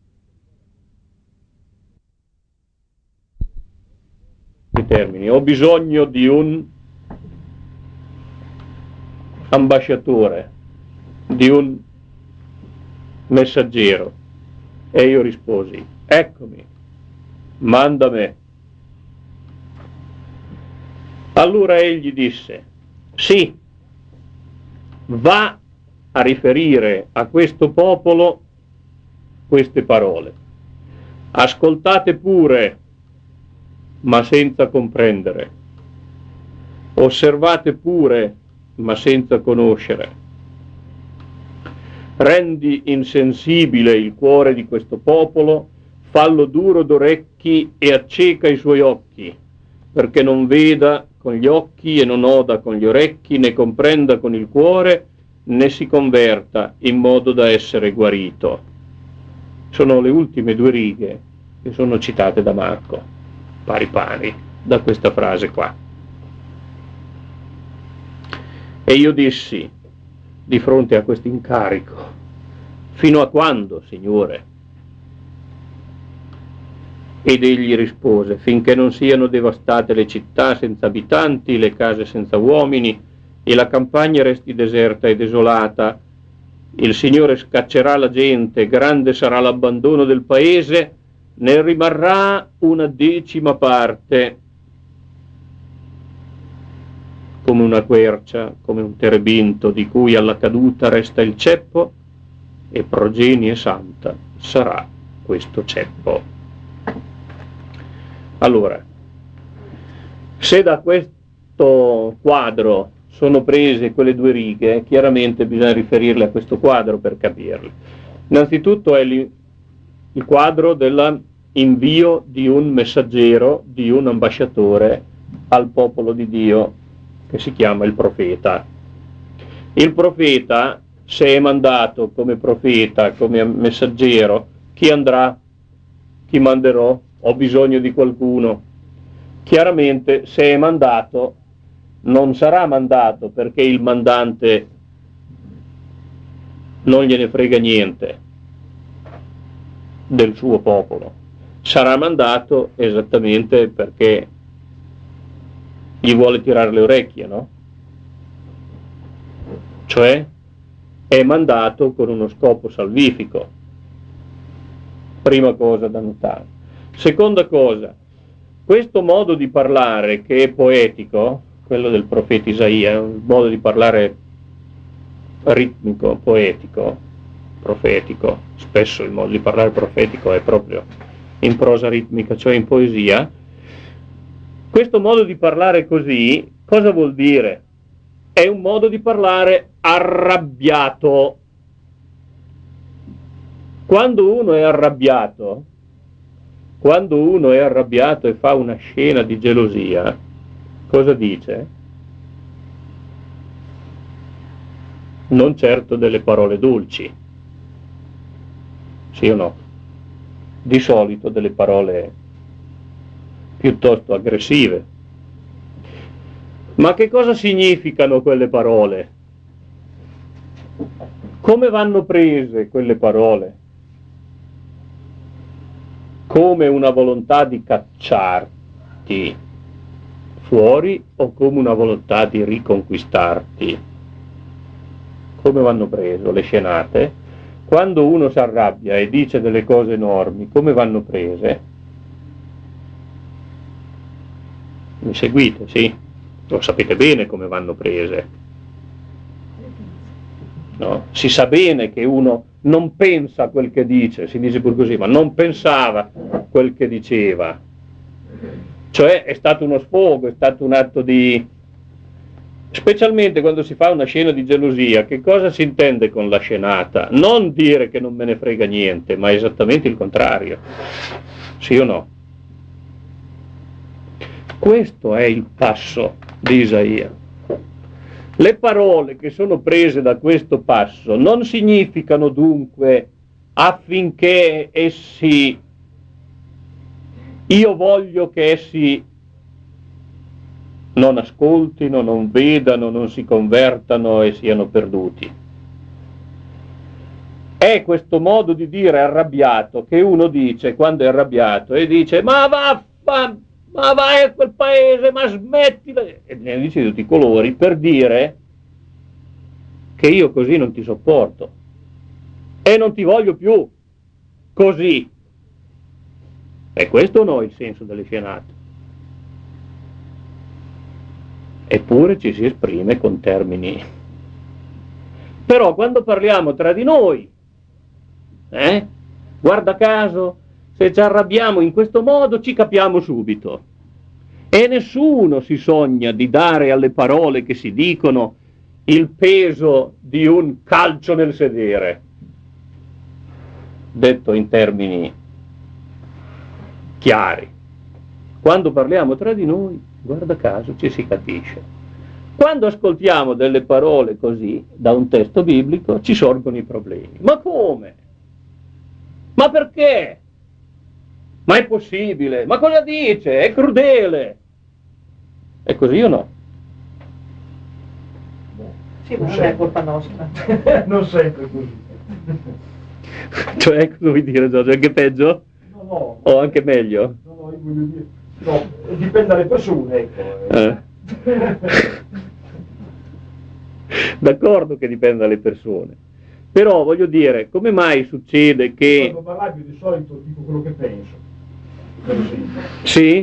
Termini, ho bisogno di un ambasciatore, di un messaggero, e io risposi, eccomi, manda me. Allora egli disse, sì, va a riferire a questo popolo queste parole, ascoltate pure ma senza comprendere, osservate pure ma senza conoscere, rendi insensibile il cuore di questo popolo, fallo duro d'orecchi e acceca i suoi occhi, perché non veda con gli occhi e non oda con gli orecchi, né comprenda con il cuore, né si converta in modo da essere guarito. Sono le ultime due righe che sono citate da Marco, pari pari, da questa frase qua. E io dissi, di fronte a questo incarico, fino a quando, Signore? Ed egli rispose, finché non siano devastate le città senza abitanti, le case senza uomini, e la campagna resti deserta e desolata. Il Signore scaccerà la gente, grande sarà l'abbandono del paese, ne rimarrà una decima parte, come una quercia, come un terebinto di cui alla caduta resta il ceppo, e progenie santa sarà questo ceppo. Allora, se da questo quadro sono prese quelle due righe, chiaramente bisogna riferirle a questo quadro per capirle. Innanzitutto è il quadro dell'invio di un messaggero, di un ambasciatore al popolo di Dio, che si chiama il profeta. Il profeta, se è mandato come profeta, come messaggero, chi andrà? Chi manderò? Ho bisogno di qualcuno. Chiaramente, se è mandato, non sarà mandato perché il mandante non gliene frega niente del suo popolo. Sarà mandato esattamente perché gli vuole tirare le orecchie, no? Cioè è mandato con uno scopo salvifico. Prima cosa da notare. Seconda cosa, questo modo di parlare che è poetico, quello del profeta Isaia, è un modo di parlare ritmico, poetico, profetico, spesso il modo di parlare profetico è proprio in prosa ritmica, cioè in poesia. Questo modo di parlare così, cosa vuol dire? È un modo di parlare arrabbiato. Quando uno è arrabbiato, quando uno è arrabbiato e fa una scena di gelosia, cosa dice? Non certo delle parole dolci, sì o no? Di solito delle parole piuttosto aggressive. Ma che cosa significano quelle parole? Come vanno prese quelle parole? Come una volontà di cacciarti fuori o come una volontà di riconquistarti? Come vanno prese le scenate? quando uno si arrabbia e dice delle cose enormi, come vanno prese? Mi seguite, sì? Lo sapete bene come vanno prese. No? Si sa bene che uno non pensa quel che dice, si dice pur così, ma non pensava quel che diceva. Cioè è stato uno sfogo, è stato un atto di... Specialmente quando si fa una scena di gelosia, che cosa si intende con la scenata? Non dire che non me ne frega niente, ma esattamente il contrario. Sì o no? Questo è il passo di Isaia. Le parole che sono prese da questo passo non significano dunque affinché essi, io voglio che essi non ascoltino, non vedano, non si convertano e siano perduti. È questo modo di dire arrabbiato che uno dice quando è arrabbiato e dice ma vaffa, ma vai a quel paese, ma smettila, e ne dice di tutti i colori per dire che io così non ti sopporto e non ti voglio più così. E questo no è il senso delle scenate. Eppure ci si esprime con termini. Però quando parliamo tra di noi, eh, guarda caso, se ci arrabbiamo in questo modo ci capiamo subito. E nessuno si sogna di dare alle parole che si dicono il peso di un calcio nel sedere, detto in termini chiari. Quando parliamo tra di noi, guarda caso, ci si capisce. Quando ascoltiamo delle parole così, da un testo biblico, ci sorgono i problemi. Ma come? Ma perché? Ma è possibile? Ma cosa dice? È crudele! È così o no? Sì, ma non è colpa nostra. Non sempre così. Cioè, cosa vuoi dire, Giorgio? Anche peggio? No, no. O anche meglio? No, no, io voglio dire... No, dipende dalle persone, ecco. Eh. D'accordo che dipende dalle persone. Però, voglio dire, come mai succede che... Quando parlavi di solito dico quello che penso. Quello sì. Sì?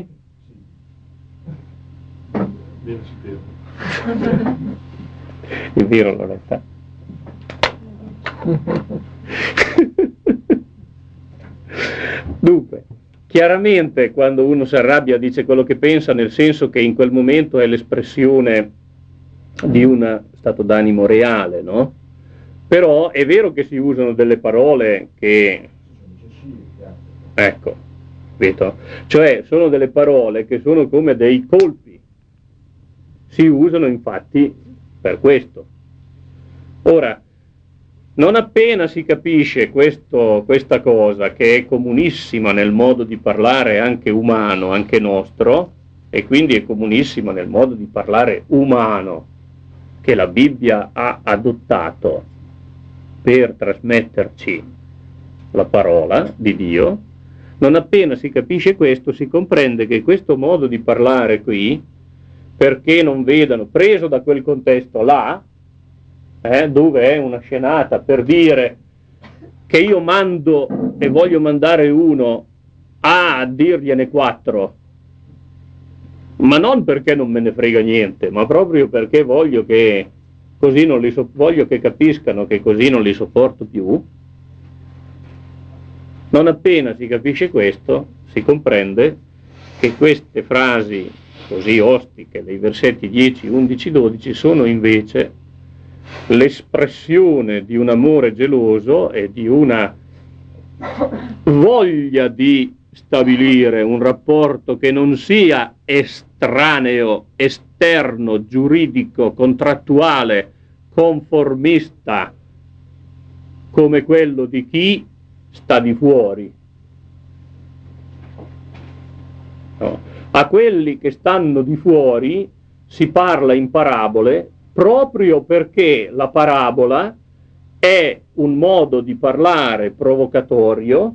Bene saperlo. È vero, Loretta. Dunque, chiaramente quando uno si arrabbia dice quello che pensa, nel senso che in quel momento è l'espressione di un stato d'animo reale, no? Però è vero che si usano delle parole che... Ecco, vedo? Cioè sono delle parole che sono come dei colpi. Si usano infatti per questo. Ora, non appena si capisce questo, questa cosa, che è comunissima nel modo di parlare anche umano, anche nostro, e quindi è comunissima nel modo di parlare umano che la Bibbia ha adottato per trasmetterci la parola di Dio, non appena si capisce questo, si comprende che questo modo di parlare qui, perché non vedano, preso da quel contesto là, eh, dove è una scenata per dire che io mando e voglio mandare uno a dirgliene quattro, ma non perché non me ne frega niente, ma proprio perché voglio che così non li so, voglio che capiscano che così non li sopporto più. Non appena si capisce questo, si comprende che queste frasi così ostiche dei versetti dieci, undici, dodici sono invece l'espressione di un amore geloso e di una voglia di stabilire un rapporto che non sia estraneo, esterno, giuridico, contrattuale, conformista, come quello di chi sta di fuori. No. A quelli che stanno di fuori si parla in parabole proprio perché la parabola è un modo di parlare provocatorio,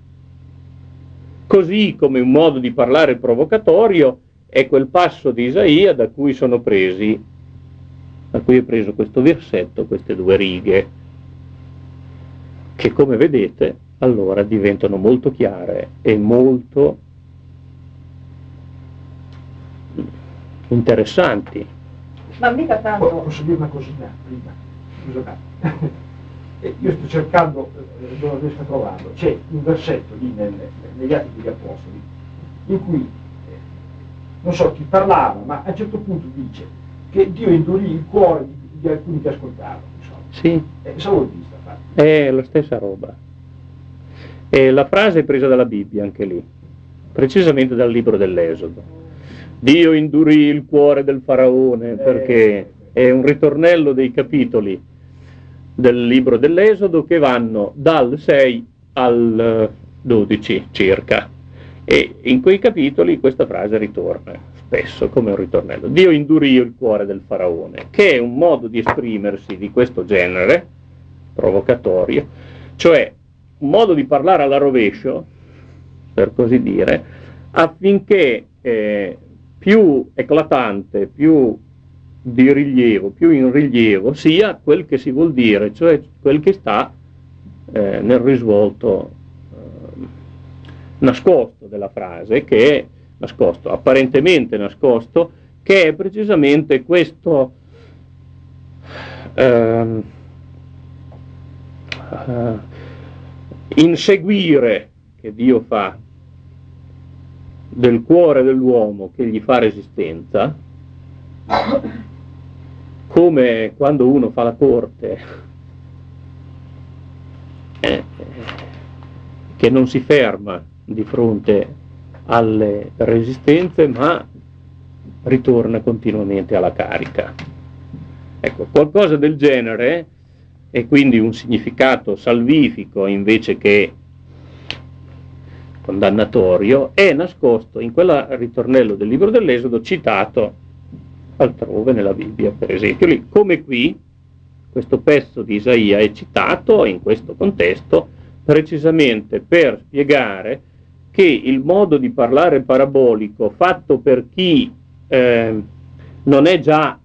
così come un modo di parlare provocatorio è quel passo di Isaia da cui sono presi, da cui è preso questo versetto, queste due righe. che come vedete allora diventano molto chiare e molto interessanti. Ma mica tanto. Posso dire una cosina prima? Scusate. Io sto cercando, eh, non riesco a trovarlo. C'è un versetto lì nel, negli Atti degli Apostoli in cui, eh, non so chi parlava, ma a un certo punto dice che Dio indurì il cuore di, di alcuni che ascoltavano. Insomma. Sì. Eh, cosa vuol dire sta parte? È la stessa roba. E la frase è presa dalla Bibbia anche lì, precisamente dal libro dell'Esodo. Dio indurì il cuore del faraone, perché è un ritornello dei capitoli del libro dell'Esodo che vanno dal sei al dodici circa, e in quei capitoli questa frase ritorna spesso come un ritornello. Dio indurì il cuore del faraone, che è un modo di esprimersi di questo genere, provocatorio, cioè un modo di parlare alla rovescio, per così dire, affinché eh, più eclatante, più di rilievo, più in rilievo sia quel che si vuol dire, cioè quel che sta eh, nel risvolto eh, nascosto della frase, che è nascosto, apparentemente nascosto, che è precisamente questo eh, eh, inseguire che Dio fa del cuore dell'uomo che gli fa resistenza, come quando uno fa la corte, eh, che non si ferma di fronte alle resistenze, ma ritorna continuamente alla carica. Ecco, qualcosa del genere, e quindi un significato salvifico invece che condannatorio, è nascosto in quel ritornello del libro dell'Esodo citato altrove nella Bibbia, per esempio. Lì, come qui, questo pezzo di Isaia è citato in questo contesto precisamente per spiegare che il modo di parlare parabolico fatto per chi eh, non è già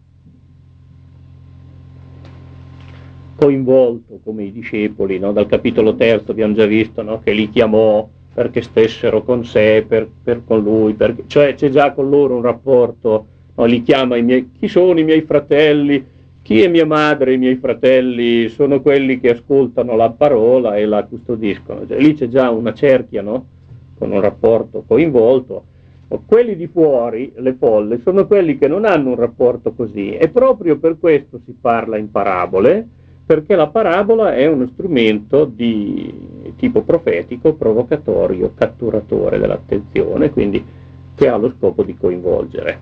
coinvolto come i discepoli, no? Dal capitolo terzo abbiamo già visto, no? Che li chiamò perché stessero con sé, per, per con lui, perché, cioè c'è già con loro un rapporto, no? Li chiama i miei, chi sono i miei fratelli, chi è mia madre, i miei fratelli sono quelli che ascoltano la parola e la custodiscono, cioè, lì c'è già una cerchia, no? Con un rapporto coinvolto. Quelli di fuori, le folle, sono quelli che non hanno un rapporto così, e proprio per questo si parla in parabole, perché la parabola è uno strumento di tipo profetico, provocatorio, catturatore dell'attenzione, quindi che ha lo scopo di coinvolgere.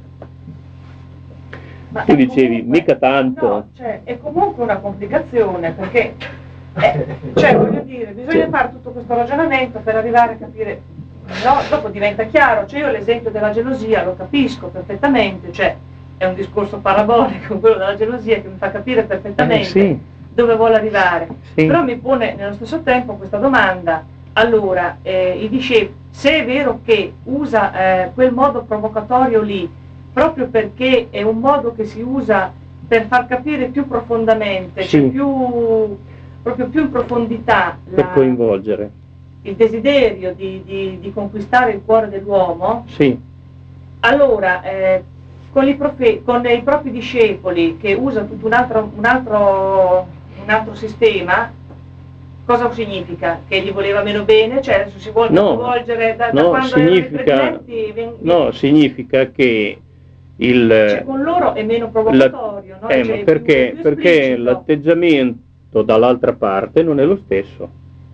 Ma tu dicevi, comunque, mica tanto. No, cioè, è comunque una complicazione, perché, eh, cioè, voglio dire, bisogna Sì. fare tutto questo ragionamento per arrivare a capire, no? Dopo diventa chiaro, cioè io l'esempio della gelosia lo capisco perfettamente, cioè è un discorso parabolico quello della gelosia che mi fa capire perfettamente Eh, sì. dove vuole arrivare, Sì. però mi pone nello stesso tempo questa domanda. Allora, eh, i discepoli, se è vero che usa eh, quel modo provocatorio lì, proprio perché è un modo che si usa per far capire più profondamente, Sì. cioè più, proprio più in profondità Per la, coinvolgere. il desiderio di, di, di conquistare il cuore dell'uomo, Sì. allora eh, con, i profe- con i propri discepoli che usano tutto un altro, un altro, un altro sistema, cosa significa? Che gli voleva meno bene? Cioè adesso si vuole No, coinvolgere da, da no, quando erano i significa, precedenti? ven- no, significa che il... Cioè con loro è meno provocatorio, la- no? eh, Cioè, ma è perché, più- è più perché esplicito. l'atteggiamento dall'altra parte non è lo stesso.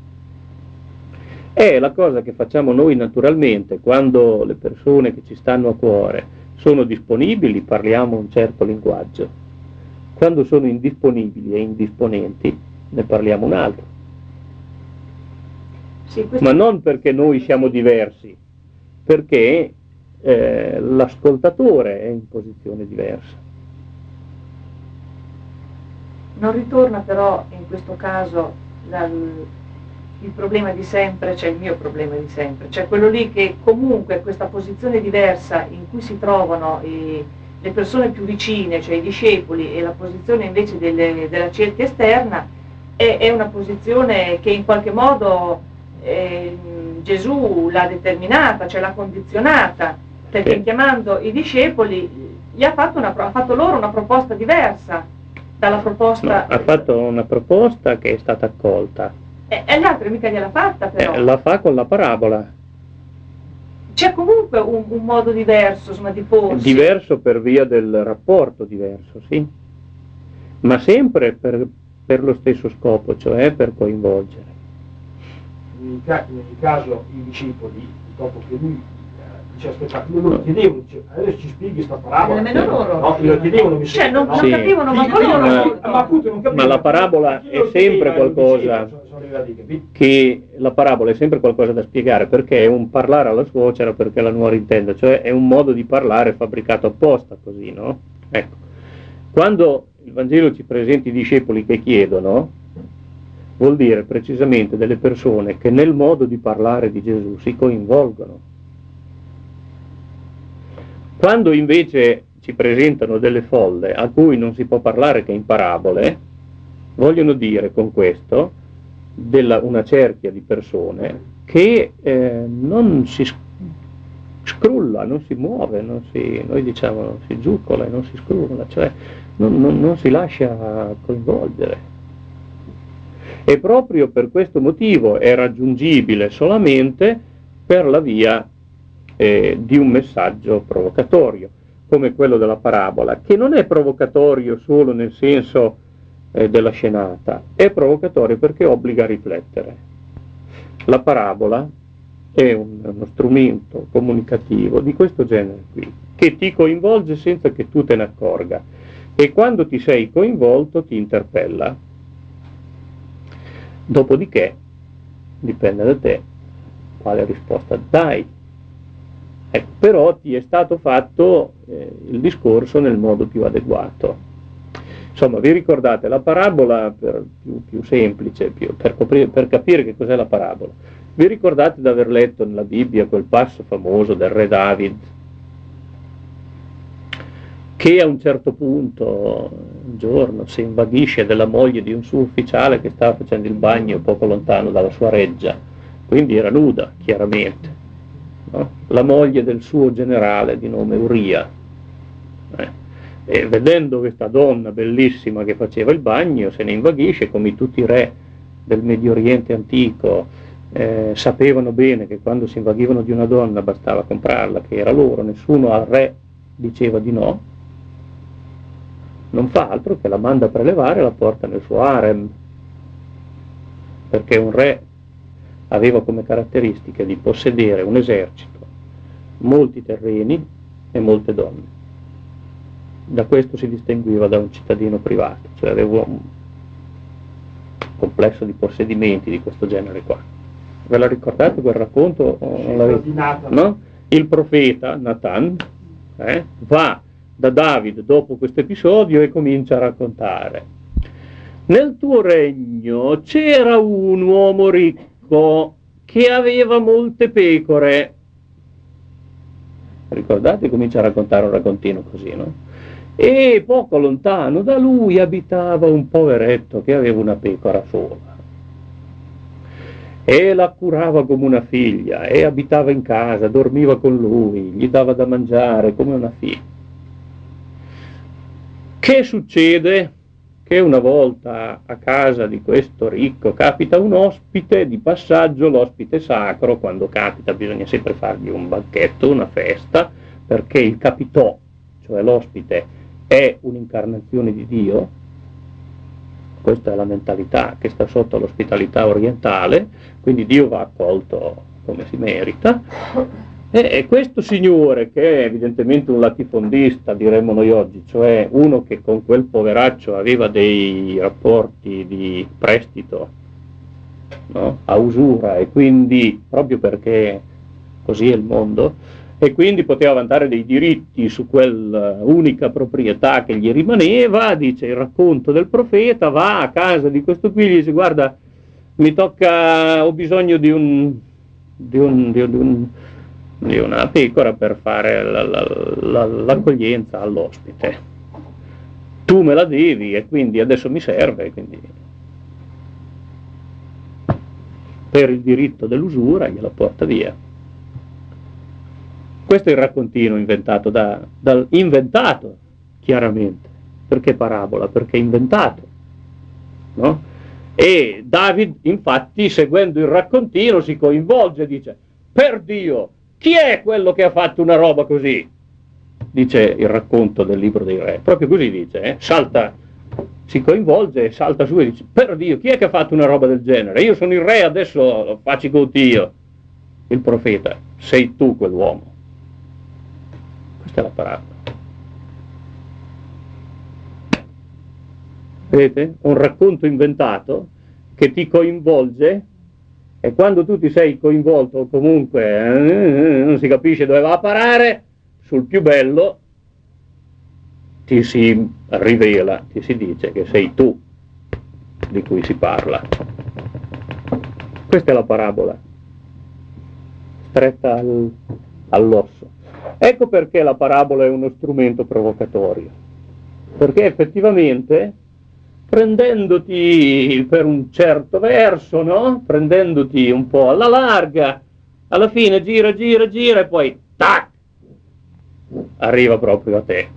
È la cosa che facciamo noi naturalmente quando le persone che ci stanno a cuore sono disponibili, parliamo un certo linguaggio. Quando sono indisponibili e indisponenti ne parliamo un altro. Sì, questo- Ma non perché noi siamo diversi, perché eh, l'ascoltatore è in posizione diversa. Non ritorna però in questo caso la- il problema di sempre, cioè il mio problema di sempre, cioè quello lì che comunque questa posizione diversa in cui si trovano i, le persone più vicine, cioè i discepoli, e la posizione invece delle, della cerchia esterna, è, è una posizione che in qualche modo eh, Gesù l'ha determinata, cioè l'ha condizionata, perché sì. chiamando i discepoli gli ha fatto, una, ha fatto loro una proposta diversa dalla proposta... No, ha fatto una proposta che è stata accolta. E, e gli altri mica gliel'ha fatta però. Eh, la fa con la parabola. C'è comunque un, un modo diverso, insomma, di porsi. Diverso per via del rapporto diverso, sì. Ma sempre per, per lo stesso scopo, cioè per coinvolgere. In ogni, ca- in ogni caso i discepoli, dopo che lui dice aspetta, loro lo chiedevano, dice, adesso ci spieghi sta parabola. Nemmeno loro. No, lo chiedevano, mi Cioè sembra, non, no? non Sì. capivano, ma Sì, loro ma- non... ma appunto non capivano. Ma la parabola Chi è lo sempre chiedeva, lo qualcosa diceva, sono- sono arrivati, capito? che la parabola è sempre qualcosa da spiegare, perché è un parlare alla suocera perché la nuora intenda, cioè è un modo di parlare fabbricato apposta così, no? Ecco, quando il Vangelo ci presenta i discepoli che chiedono, vuol dire precisamente delle persone che nel modo di parlare di Gesù si coinvolgono. Quando invece ci presentano delle folle a cui non si può parlare che in parabole, vogliono dire con questo della, una cerchia di persone che eh, non si scrulla, non si muove, non si, noi diciamo non si giucola e non si scrulla, cioè non, non, non si lascia coinvolgere. E proprio per questo motivo è raggiungibile solamente per la via eh, di un messaggio provocatorio, come quello della parabola, che non è provocatorio solo nel senso eh, della scenata, è provocatorio perché obbliga a riflettere. La parabola è un, uno strumento comunicativo di questo genere qui, che ti coinvolge senza che tu te ne accorga, e quando ti sei coinvolto ti interpella. Dopodiché dipende da te quale risposta dai. Ecco, però ti è stato fatto eh, il discorso nel modo più adeguato. Insomma, vi ricordate la parabola per, più, più semplice, più, per, coprire, per capire che cos'è la parabola. Vi ricordate di aver letto nella Bibbia quel passo famoso del re David, che a un certo punto, un giorno, si invaghisce della moglie di un suo ufficiale che stava facendo il bagno poco lontano dalla sua reggia, quindi era nuda, chiaramente, no? La moglie del suo generale di nome Uria. Eh. E vedendo questa donna bellissima che faceva il bagno, se ne invaghisce, come tutti i re del Medio Oriente antico eh, sapevano bene che quando si invaghivano di una donna bastava comprarla, che era loro, nessuno al re diceva di no. Non fa altro che la manda a prelevare e la porta nel suo harem, perché un re aveva come caratteristiche di possedere un esercito, molti terreni e molte donne. Da questo si distingueva da un cittadino privato, cioè aveva un complesso di possedimenti di questo genere qua. Ve la ricordate quel racconto? No? Il profeta Natan eh, va da David dopo questo episodio e comincia a raccontare: nel tuo regno c'era un uomo ricco che aveva molte pecore. Ricordate? Comincia a raccontare un raccontino così, no? E poco lontano da lui abitava un poveretto che aveva una pecora sola e la curava come una figlia e abitava in casa, dormiva con lui, gli dava da mangiare come una figlia. Che succede? Che una volta a casa di questo ricco capita un ospite di passaggio, l'ospite sacro. Quando capita bisogna sempre fargli un banchetto, una festa, perché il capitò, cioè l'ospite, è un'incarnazione di Dio. Questa è la mentalità che sta sotto l'ospitalità orientale, quindi Dio va accolto come si merita. E questo signore, che è evidentemente un latifondista, diremmo noi oggi, cioè uno che con quel poveraccio aveva dei rapporti di prestito, no? A usura, e quindi proprio perché così è il mondo, e quindi poteva vantare dei diritti su quell'unica proprietà che gli rimaneva, dice il racconto del profeta, va a casa di questo qui e gli dice: guarda, mi tocca, ho bisogno di un di un, di un, di un di una pecora per fare la, la, la, l'accoglienza all'ospite, tu me la devi e quindi adesso mi serve, quindi per il diritto dell'usura, gliela porta via. Questo è il raccontino inventato, da, dal, inventato chiaramente. Perché parabola? Perché inventato, no? E David, infatti, seguendo il raccontino, si coinvolge e dice: per Dio, chi è quello che ha fatto una roba così? Dice il racconto del libro dei re, proprio così dice, eh? Salta, si coinvolge e salta su e dice: per Dio, chi è che ha fatto una roba del genere? Io sono il re, adesso facci conti io. Il profeta: sei tu quell'uomo. Questa è la parabola. Vedete? Un racconto inventato che ti coinvolge, e quando tu ti sei coinvolto o comunque eh, non si capisce dove va a parare, sul più bello ti si rivela, ti si dice che sei tu di cui si parla. Questa è la parabola, stretta al, all'osso. Ecco perché la parabola è uno strumento provocatorio, perché effettivamente, prendendoti per un certo verso, no? Prendendoti un po' alla larga, alla fine gira, gira, gira e poi tac, arriva proprio a te.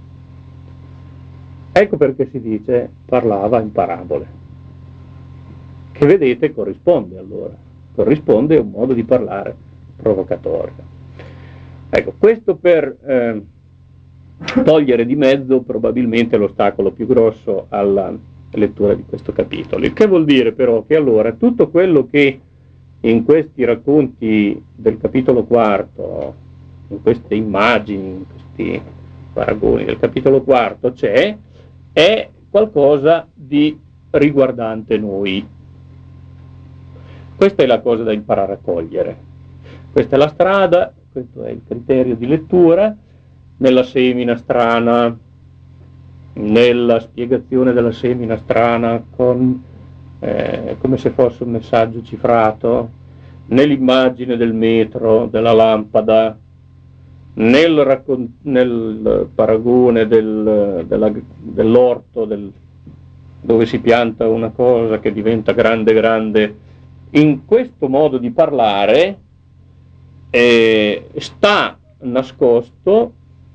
Ecco perché si dice parlava in parabole, che vedete corrisponde allora, corrisponde a un modo di parlare provocatorio. Ecco, questo per eh, togliere di mezzo probabilmente l'ostacolo più grosso alla lettura di questo capitolo. Il che vuol dire però che allora tutto quello che in questi racconti del capitolo quarto, in queste immagini, in questi paragoni del capitolo quarto c'è, è qualcosa di riguardante noi. Questa è la cosa da imparare a cogliere. Questa è la strada, questo è il criterio di lettura. Nella semina strana, nella spiegazione della semina strana con, eh, come se fosse un messaggio cifrato, nell'immagine del metro, della lampada, nel, raccon- nel paragone del, della, dell'orto, del, dove si pianta una cosa che diventa grande grande. In questo modo di parlare eh, sta nascosto,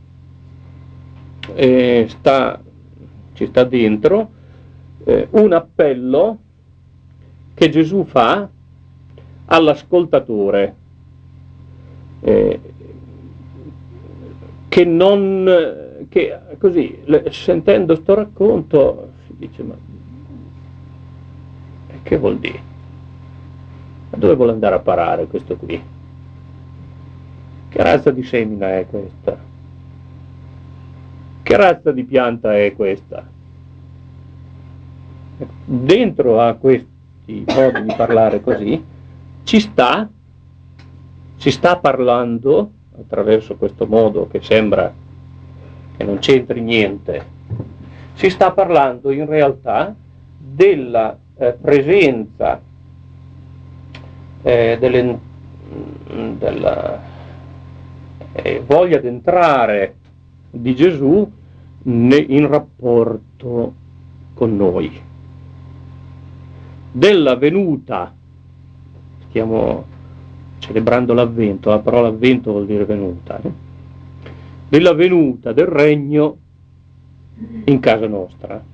Eh, sta, ci sta dentro eh, un appello che Gesù fa all'ascoltatore, eh, che non, che così, le, sentendo sto racconto si dice: ma che vuol dire? Ma dove vuole andare a parare questo qui? Che razza di semina è questa? Che razza di pianta è questa? Dentro a questi modi di parlare così ci sta, si sta parlando attraverso questo modo che sembra che non c'entri niente, si sta parlando in realtà della eh, presenza eh, delle, della eh, voglia di entrare di Gesù in rapporto con noi, della venuta. Stiamo celebrando l'avvento, la parola avvento vuol dire venuta, eh? Della venuta del regno in casa nostra.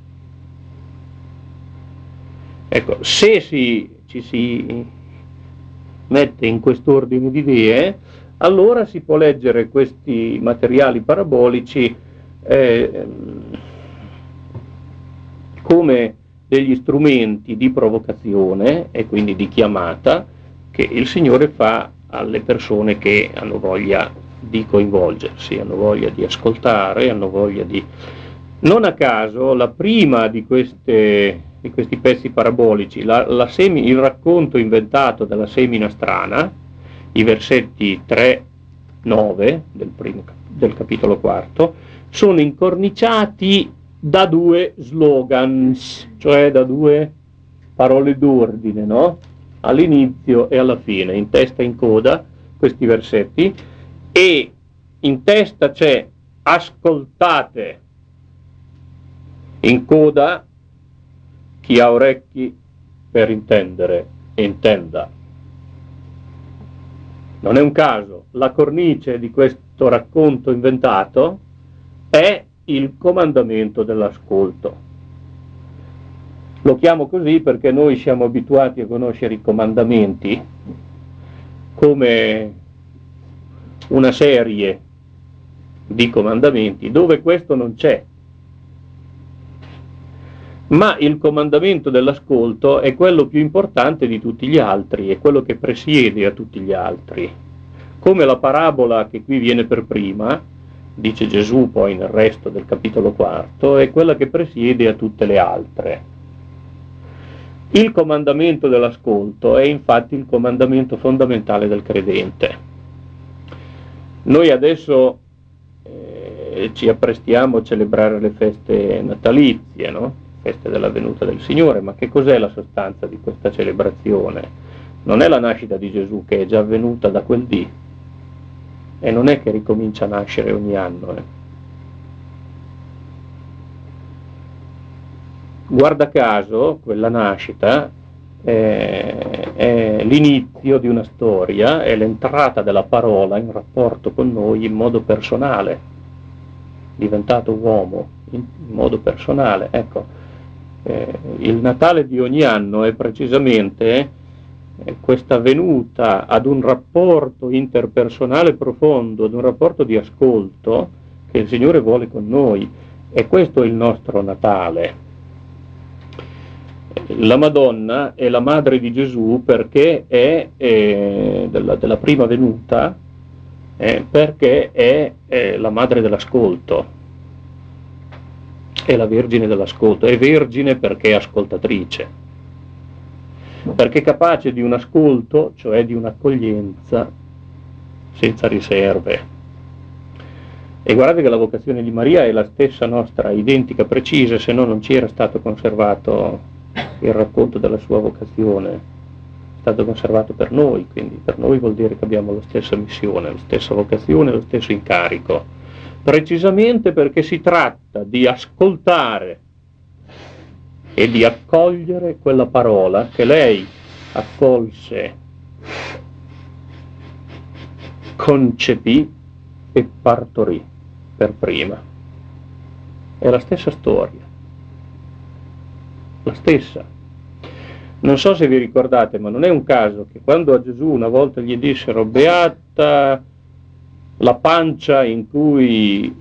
Ecco, se si, ci si mette in quest'ordine di idee, allora si può leggere questi materiali parabolici eh, come degli strumenti di provocazione e quindi di chiamata che il Signore fa alle persone che hanno voglia di coinvolgersi, hanno voglia di ascoltare, hanno voglia di... Non a caso la prima di, queste, di questi pezzi parabolici, la, la semi, il racconto inventato della semina strana, i versetti tre nove del, primo, del capitolo quarto, sono incorniciati da due slogans, cioè da due parole d'ordine, no? All'inizio e alla fine, in testa e in coda, questi versetti, e in testa c'è ascoltate, in coda chi ha orecchi per intendere, intenda. Non è un caso, la cornice di questo racconto inventato è il comandamento dell'ascolto. Lo chiamo così perché noi siamo abituati a conoscere i comandamenti come una serie di comandamenti dove questo non c'è. Ma il comandamento dell'ascolto è quello più importante di tutti gli altri, è quello che presiede a tutti gli altri. Come la parabola che qui viene per prima, dice Gesù poi nel resto del capitolo quarto, è quella che presiede a tutte le altre. Il comandamento dell'ascolto è infatti il comandamento fondamentale del credente. Noi adesso eh, ci apprestiamo a celebrare le feste natalizie, no? Feste della venuta del Signore, ma che cos'è la sostanza di questa celebrazione? Non è la nascita di Gesù, che è già avvenuta da quel dì, e non è che ricomincia a nascere ogni anno. Eh. Guarda caso, quella nascita è, è l'inizio di una storia, è l'entrata della parola in rapporto con noi in modo personale, diventato uomo in modo personale. Ecco, Eh, il Natale di ogni anno è precisamente eh, questa venuta ad un rapporto interpersonale profondo, ad un rapporto di ascolto che il Signore vuole con noi, e questo è il nostro Natale. La Madonna è la madre di Gesù perché è eh, della, della prima venuta, eh, perché è, è la madre dell'ascolto. È la Vergine dell'ascolto, è vergine perché è ascoltatrice, perché è capace di un ascolto, cioè di un'accoglienza senza riserve. E guardate che la vocazione di Maria è la stessa nostra, identica, precisa, se no non ci era stato conservato il racconto della sua vocazione, è stato conservato per noi, quindi per noi vuol dire che abbiamo la stessa missione, la stessa vocazione, lo stesso incarico. Precisamente perché si tratta di ascoltare e di accogliere quella parola che lei accolse, concepì e partorì per prima. È la stessa storia, la stessa. Non so se vi ricordate, ma non è un caso che quando a Gesù una volta gli dissero beata la pancia in cui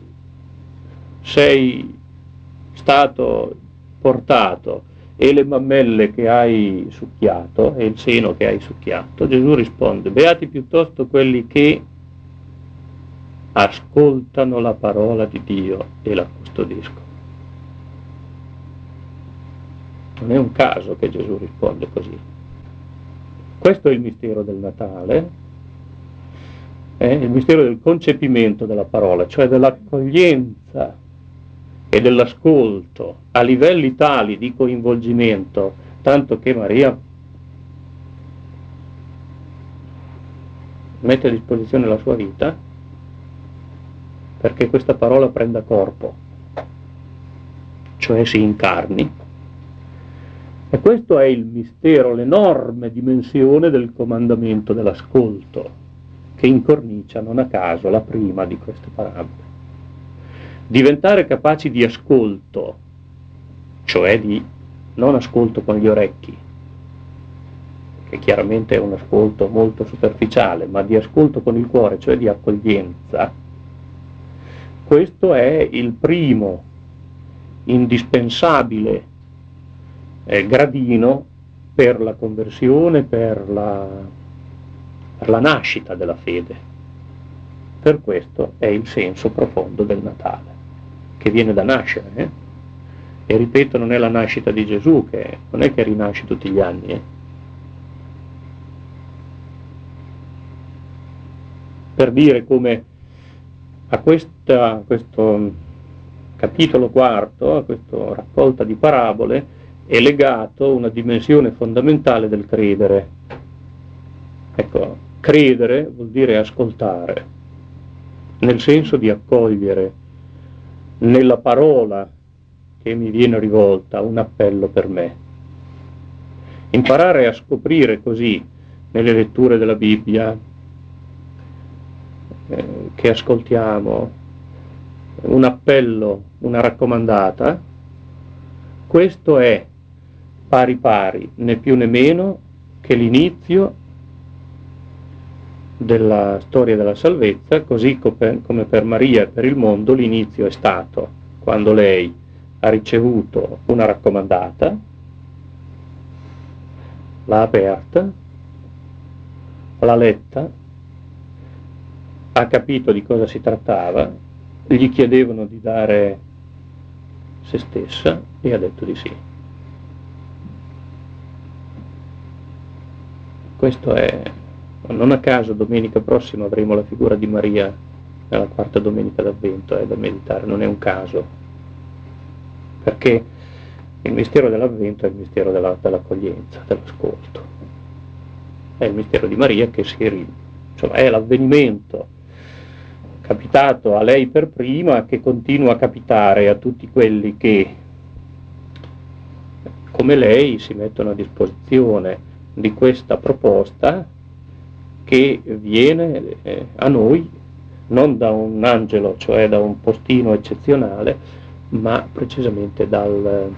sei stato portato e le mammelle che hai succhiato e il seno che hai succhiato, Gesù risponde: beati piuttosto quelli che ascoltano la parola di Dio e la custodiscono. Non è un caso che Gesù risponde così. Questo è il mistero del Natale. È il mistero del concepimento della parola, cioè dell'accoglienza e dell'ascolto a livelli tali di coinvolgimento, tanto che Maria mette a disposizione la sua vita perché questa parola prenda corpo, cioè si incarni. E questo è il mistero, l'enorme dimensione del comandamento dell'ascolto, che incornicia non a caso la prima di queste parabole. Diventare capaci di ascolto, cioè di non ascolto con gli orecchi, che chiaramente è un ascolto molto superficiale, ma di ascolto con il cuore, cioè di accoglienza. Questo è il primo indispensabile eh, gradino per la conversione, per la per la nascita della fede. Per questo è il senso profondo del Natale, che viene da nascere, eh? E ripeto, non è la nascita di Gesù, che non è che rinasce tutti gli anni, eh? Per dire come a questa, questo capitolo quarto, a questa raccolta di parabole, è legato una dimensione fondamentale del credere. Ecco, credere vuol dire ascoltare, nel senso di accogliere nella parola che mi viene rivolta un appello per me. Imparare a scoprire così nelle letture della Bibbia eh, che ascoltiamo un appello, una raccomandata, questo è pari pari, né più né meno, che l'inizio della storia della salvezza, così come per Maria e per il mondo l'inizio è stato quando lei ha ricevuto una raccomandata, l'ha aperta, l'ha letta, ha capito di cosa si trattava, gli chiedevano di dare se stessa e ha detto di sì. Questo è, non a caso domenica prossima avremo la figura di Maria nella quarta domenica d'Avvento, è da meditare, non è un caso, perché il mistero dell'Avvento è il mistero della, dell'accoglienza, dell'ascolto, è il mistero di Maria che si, insomma, è l'avvenimento capitato a lei per prima, che continua a capitare a tutti quelli che, come lei, si mettono a disposizione di questa proposta che viene eh, a noi non da un angelo, cioè da un postino eccezionale, ma precisamente dal,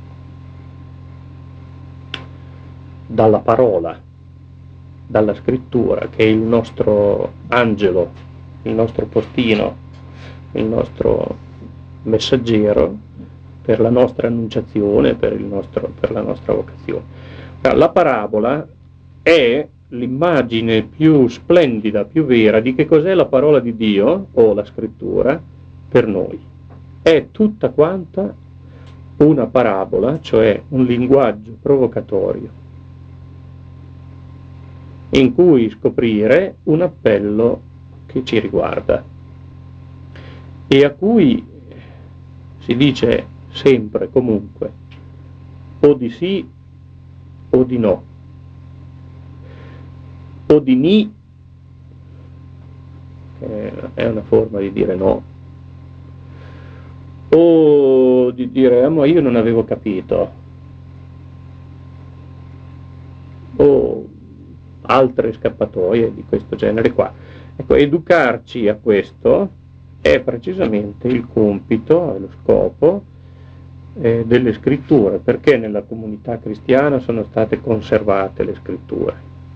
dalla parola, dalla scrittura, che è il nostro angelo, il nostro postino, il nostro messaggero per la nostra annunciazione, per, il nostro, per la nostra vocazione. La parabola è l'immagine più splendida, più vera di che cos'è la parola di Dio o la scrittura per noi. È tutta quanta una parabola, cioè un linguaggio provocatorio, in cui scoprire un appello che ci riguarda e a cui si dice sempre, comunque, o di sì o di no, o di ni, che è una forma di dire no, o di dire ah, ma io non avevo capito, o altre scappatoie di questo genere qua. Ecco, educarci a questo è precisamente il compito e lo scopo eh, delle scritture, perché nella comunità cristiana sono state conservate le scritture,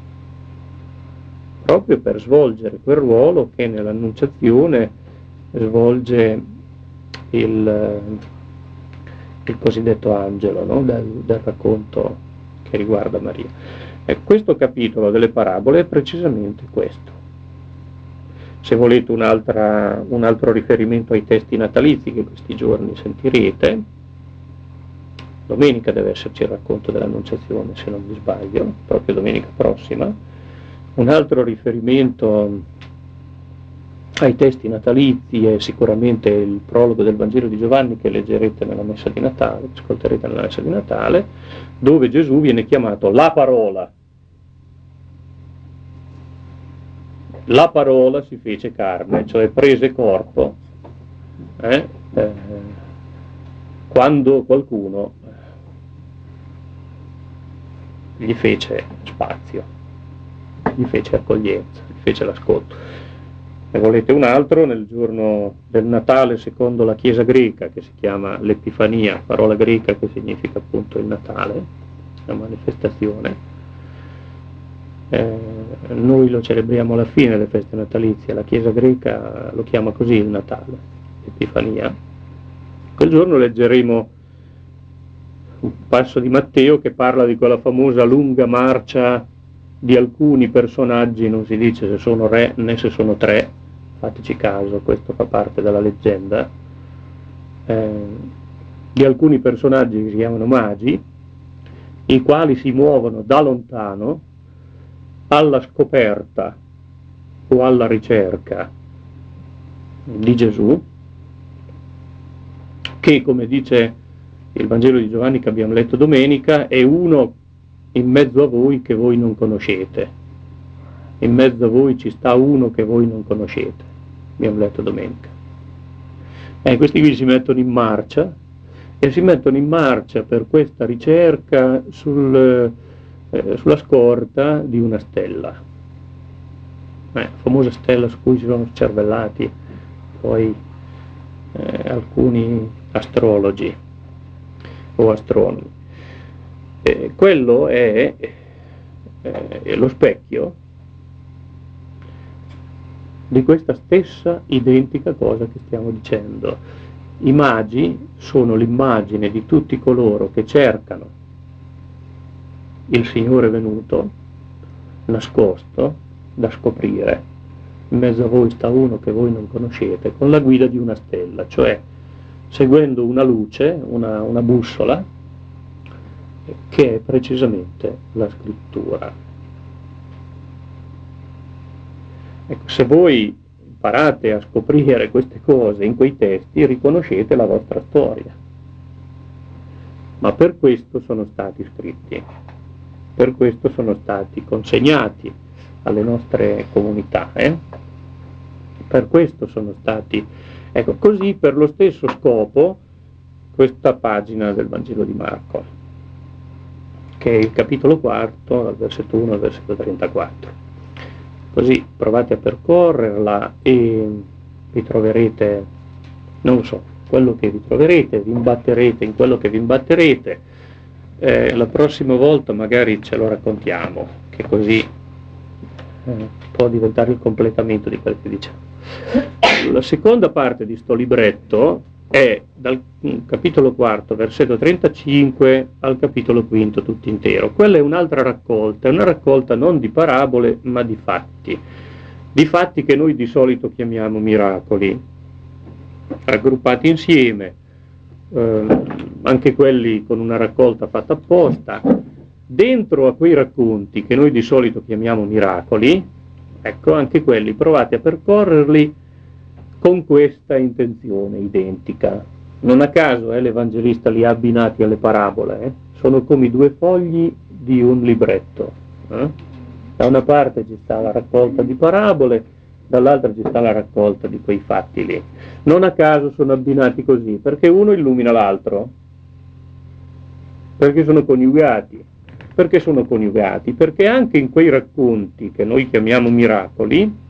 proprio per svolgere quel ruolo che nell'annunciazione svolge il, il cosiddetto angelo, no? del, del racconto che riguarda Maria. E questo capitolo delle parabole è precisamente questo. Se volete un, altra, un altro riferimento ai testi natalizi che questi giorni sentirete, domenica deve esserci il racconto dell'Annunciazione, se non mi sbaglio, proprio domenica prossima. Un altro riferimento ai testi natalizi è sicuramente il prologo del Vangelo di Giovanni che leggerete nella messa di Natale, ascolterete nella messa di Natale, dove Gesù viene chiamato la parola. La parola si fece carne, cioè prese corpo, eh, eh, quando qualcuno gli fece spazio, gli fece accoglienza, gli fece l'ascolto. Ne volete un altro? Nel giorno del Natale, secondo la Chiesa greca, che si chiama l'Epifania, parola greca che significa appunto il Natale, la manifestazione. Eh, noi lo celebriamo alla fine delle feste natalizie, la Chiesa greca lo chiama così il Natale, l'Epifania. Quel giorno leggeremo un passo di Matteo che parla di quella famosa lunga marcia di alcuni personaggi, non si dice se sono re né se sono tre, fateci caso, questo fa parte della leggenda, eh, di alcuni personaggi che si chiamano magi, i quali si muovono da lontano alla scoperta o alla ricerca di Gesù, che, come dice il Vangelo di Giovanni che abbiamo letto domenica, è uno in mezzo a voi che voi non conoscete. In mezzo a voi ci sta uno che voi non conoscete, abbiamo letto domenica. E questi qui si mettono in marcia, e si mettono in marcia per questa ricerca sul eh, sulla scorta di una stella, eh, famosa stella su cui si sono scervellati poi eh, alcuni astrologi o astronomi. Eh, quello è eh, lo specchio di questa stessa identica cosa che stiamo dicendo. I magi sono l'immagine di tutti coloro che cercano il Signore venuto, nascosto, da scoprire. In mezzo a voi sta uno che voi non conoscete, con la guida di una stella, cioè seguendo una luce, una, una bussola, che è precisamente la scrittura. Ecco, se voi imparate a scoprire queste cose in quei testi, riconoscete la vostra storia. Ma per questo sono stati scritti, per questo sono stati consegnati alle nostre comunità, eh? Per questo sono stati, ecco, così per lo stesso scopo questa pagina del Vangelo di Marco, che è il capitolo quarto, dal versetto uno al versetto trentaquattro. Così provate a percorrerla e vi troverete, non lo so, quello che vi troverete, vi imbatterete in quello che vi imbatterete. Eh, la prossima volta magari ce lo raccontiamo, che così eh, può diventare il completamento di quel che diciamo. La seconda parte di sto libretto è dal capitolo quarto, versetto trentacinque, al capitolo quinto tutto intero. Quella è un'altra raccolta, è una raccolta non di parabole ma di fatti, di fatti che noi di solito chiamiamo miracoli, raggruppati insieme, eh, anche quelli con una raccolta fatta apposta. Dentro a quei racconti che noi di solito chiamiamo miracoli, ecco, anche quelli provate a percorrerli con questa intenzione identica. Non a caso eh, l'Evangelista li ha abbinati alle parabole, eh? Sono come i due fogli di un libretto. Eh? Da una parte ci sta la raccolta di parabole, dall'altra ci sta la raccolta di quei fatti lì. Non a caso sono abbinati così, perché uno illumina l'altro, perché sono coniugati. Perché sono coniugati? Perché anche in quei racconti che noi chiamiamo miracoli,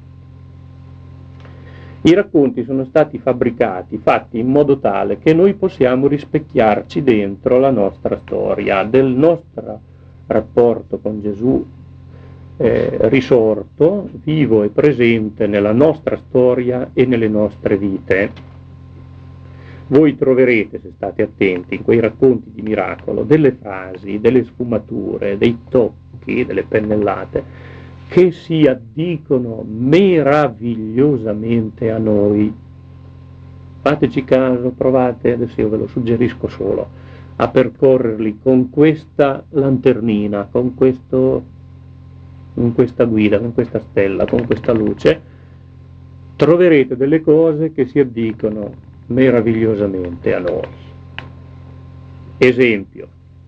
i racconti sono stati fabbricati, fatti in modo tale che noi possiamo rispecchiarci dentro la nostra storia, del nostro rapporto con Gesù eh, risorto, vivo e presente nella nostra storia e nelle nostre vite. Voi troverete, se state attenti, in quei racconti di miracolo, delle frasi, delle sfumature, dei tocchi, delle pennellate, che si addicono meravigliosamente a noi. Fateci caso, provate, adesso io ve lo suggerisco solo, a percorrerli con questa lanternina, con, questo, con questa guida, con questa stella, con questa luce, troverete delle cose che si addicono meravigliosamente a noi. Esempio: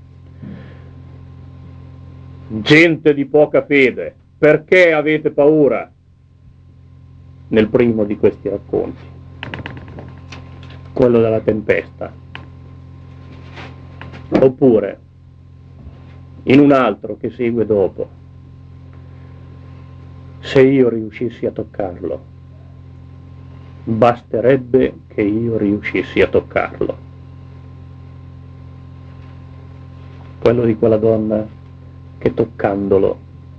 gente di poca fede, perché avete paura? Nel primo di questi racconti, quello della tempesta. Oppure in un altro che segue dopo: se io riuscissi a toccarlo, basterebbe che io riuscissi a toccarlo. Quello di quella donna che toccandolo,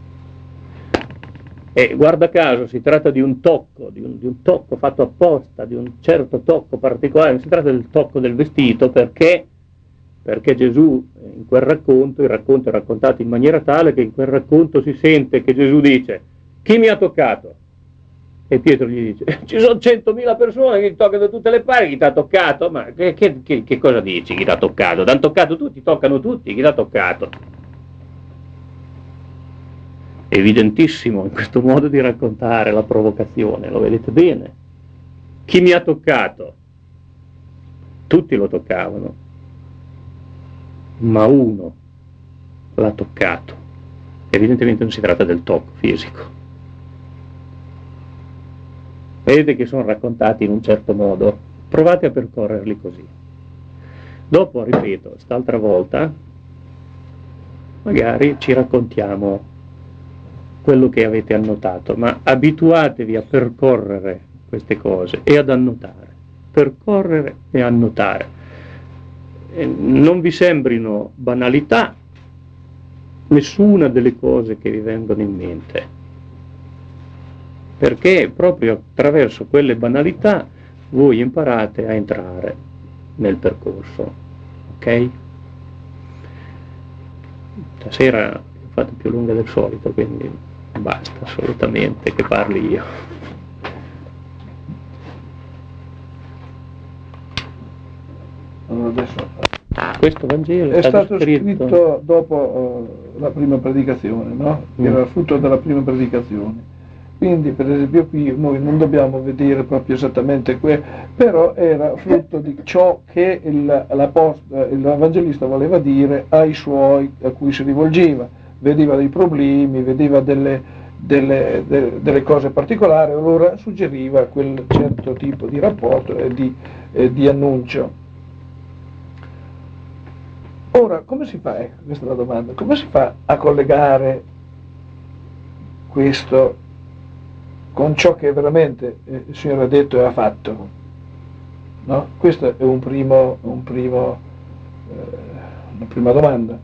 e guarda caso si tratta di un tocco, di un, di un tocco fatto apposta, di un certo tocco particolare, non si tratta del tocco del vestito, perché, perché Gesù in quel racconto, il racconto è raccontato in maniera tale che in quel racconto si sente che Gesù dice: chi mi ha toccato? E Pietro gli dice: ci sono centomila persone che ti toccano da tutte le parti, chi ti ha toccato? Ma che, che, che, che cosa dici? Chi ti ha toccato? Ti hanno toccato tutti, toccano tutti, chi ti ha toccato? Evidentissimo in questo modo di raccontare la provocazione, lo vedete bene. Chi mi ha toccato? Tutti lo toccavano, ma uno l'ha toccato. Evidentemente non si tratta del tocco fisico. Vedete che sono raccontati in un certo modo? Provate a percorrerli così. Dopo, ripeto, st'altra volta magari ci raccontiamo quello che avete annotato, ma abituatevi a percorrere queste cose e ad annotare, percorrere e annotare. E non vi sembrino banalità nessuna delle cose che vi vengono in mente, perché proprio attraverso quelle banalità voi imparate a entrare nel percorso, ok? Stasera l'ho fatta più lunga del solito, quindi basta assolutamente che parli io. Allora adesso Questo Vangelo è stato scritto, scritto dopo uh, la prima predicazione, no? Mm. Era frutto della prima predicazione. Quindi per esempio qui noi non dobbiamo vedere proprio esattamente quello, però era frutto di ciò che il, l'Evangelista voleva dire ai suoi a cui si rivolgeva. Vedeva dei problemi, vedeva delle, delle, delle, delle cose particolari, allora suggeriva quel certo tipo di rapporto e di, eh, di annuncio. Ora, come si fa, ecco, questa è la domanda, come si fa a collegare questo con ciò che veramente eh, il Signore ha detto e ha fatto? No? Questa è un primo, un primo, eh, una prima domanda.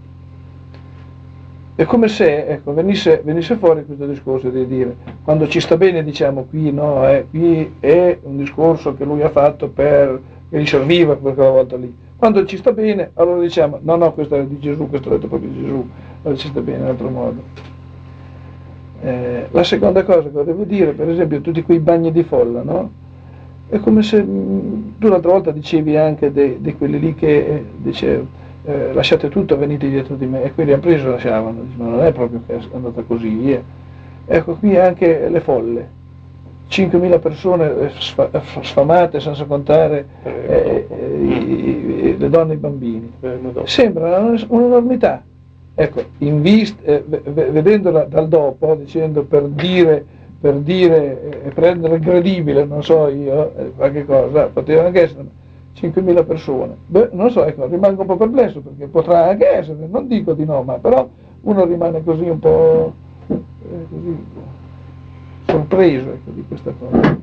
È come se ecco, venisse, venisse fuori questo discorso di dire, quando ci sta bene diciamo qui no, eh, qui è un discorso che lui ha fatto per, che gli serviva quella volta lì. Quando ci sta bene, allora diciamo, no, no, questo è di Gesù, questo è detto proprio di Gesù, allora ci sta bene in altro modo. Eh, la seconda cosa che volevo dire, per esempio, tutti quei bagni di folla, no? È come se, mh, tu l'altra volta dicevi anche di quelli lì che eh, dicevo, eh, lasciate tutto, venite dietro di me, e quelli hanno preso e lasciavano, ma non è proprio che è andata così via. Ecco, qui anche le folle. cinquemila persone sfamate senza contare eh, eh, le donne e i bambini. Sembra un'enormità. Ecco, in vista, eh, vedendola dal dopo, dicendo per dire, per dire, eh, prendere credibile, non so io, eh, qualche cosa, poteva anche essere cinquemila persone. Beh, non so, ecco, rimango un po' perplesso perché potrà anche essere, non dico di no, ma però uno rimane così un po' eh, così, sorpreso ecco, di questa cosa.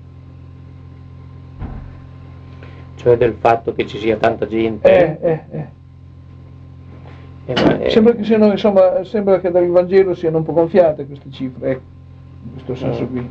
Cioè del fatto che ci sia tanta gente. Eh, eh, eh. Eh, ma, eh, sembra che siano, insomma, sembra che dal Vangelo siano un po' gonfiate queste cifre, ecco, in questo senso qui.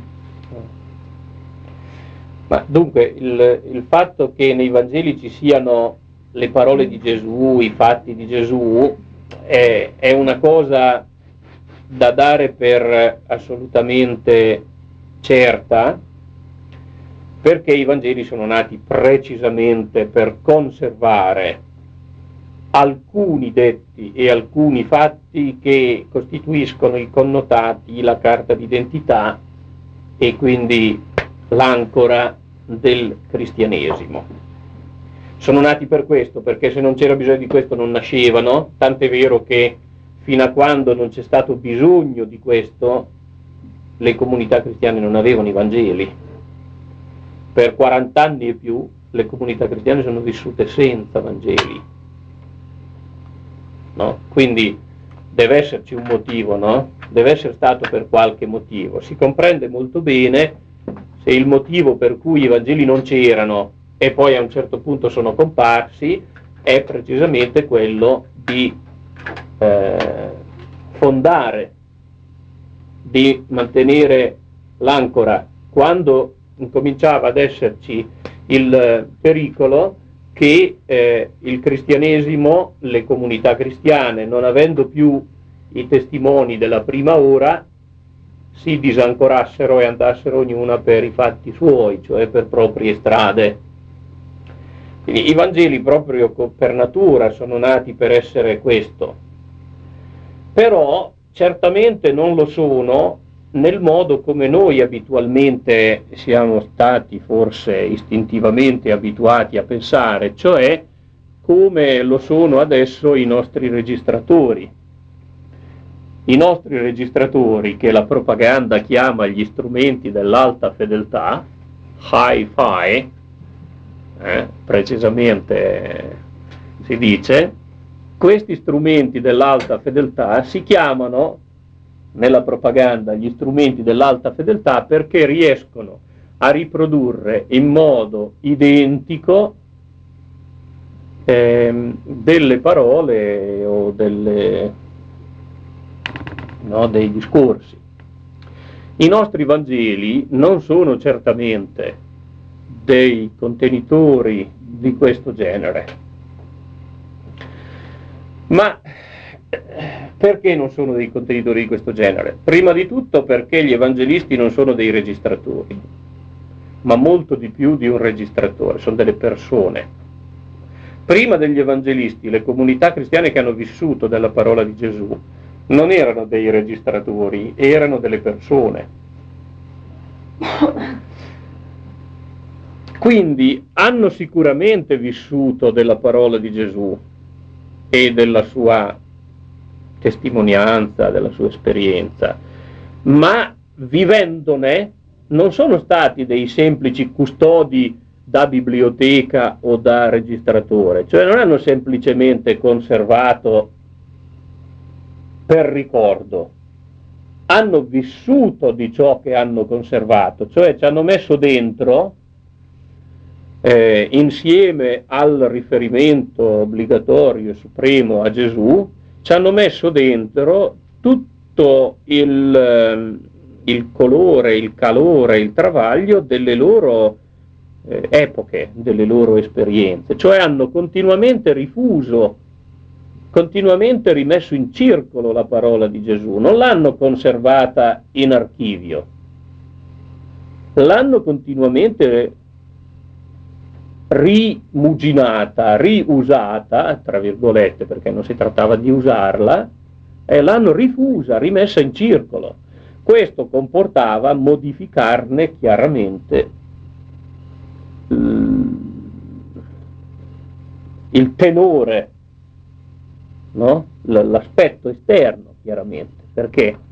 Ma dunque il, il fatto che nei Vangeli ci siano le parole di Gesù, i fatti di Gesù, è, è una cosa da dare per assolutamente certa, perché i Vangeli sono nati precisamente per conservare alcuni detti e alcuni fatti che costituiscono i connotati, la carta d'identità e quindi l'ancora del cristianesimo. Sono nati per questo, perché se non c'era bisogno di questo non nascevano, tant'è vero che fino a quando non c'è stato bisogno di questo, le comunità cristiane non avevano i Vangeli. Per quaranta anni e più le comunità cristiane sono vissute senza Vangeli. No? Quindi deve esserci un motivo, no? Deve essere stato per qualche motivo. Si comprende molto bene se il motivo per cui i Vangeli non c'erano e poi a un certo punto sono comparsi è precisamente quello di eh, fondare, di mantenere l'ancora. Quando incominciava ad esserci il pericolo che eh, il cristianesimo, le comunità cristiane, non avendo più i testimoni della prima ora, si disancorassero e andassero ognuna per i fatti suoi, cioè per proprie strade. Quindi i Vangeli proprio per natura sono nati per essere questo, però certamente non lo sono nel modo come noi abitualmente siamo stati forse istintivamente abituati a pensare, cioè come lo sono adesso i nostri registratori. I nostri registratori, che la propaganda chiama gli strumenti dell'alta fedeltà, hi-fi, eh, precisamente si dice, questi strumenti dell'alta fedeltà si chiamano nella propaganda gli strumenti dell'alta fedeltà perché riescono a riprodurre in modo identico ehm, delle parole o delle, no, dei discorsi. I nostri Vangeli non sono certamente dei contenitori di questo genere, ma perché non sono dei contenitori di questo genere? Prima di tutto perché gli evangelisti non sono dei registratori, ma molto di più di un registratore, sono delle persone. Prima degli evangelisti, le comunità cristiane che hanno vissuto della parola di Gesù non erano dei registratori, erano delle persone. Quindi hanno sicuramente vissuto della parola di Gesù e della sua testimonianza, della sua esperienza, ma vivendone non sono stati dei semplici custodi da biblioteca o da registratore, cioè non hanno semplicemente conservato per ricordo, hanno vissuto di ciò che hanno conservato, cioè ci hanno messo dentro, eh, insieme al riferimento obbligatorio e supremo a Gesù, ci hanno messo dentro tutto il, il colore, il calore, il travaglio delle loro eh, epoche, delle loro esperienze, cioè hanno continuamente rifuso, continuamente rimesso in circolo la parola di Gesù, non l'hanno conservata in archivio, l'hanno continuamente rimuginata, riusata, tra virgolette, perché non si trattava di usarla, e l'hanno rifusa, rimessa in circolo. Questo comportava modificarne chiaramente il tenore, no? L'aspetto esterno, chiaramente. Perché?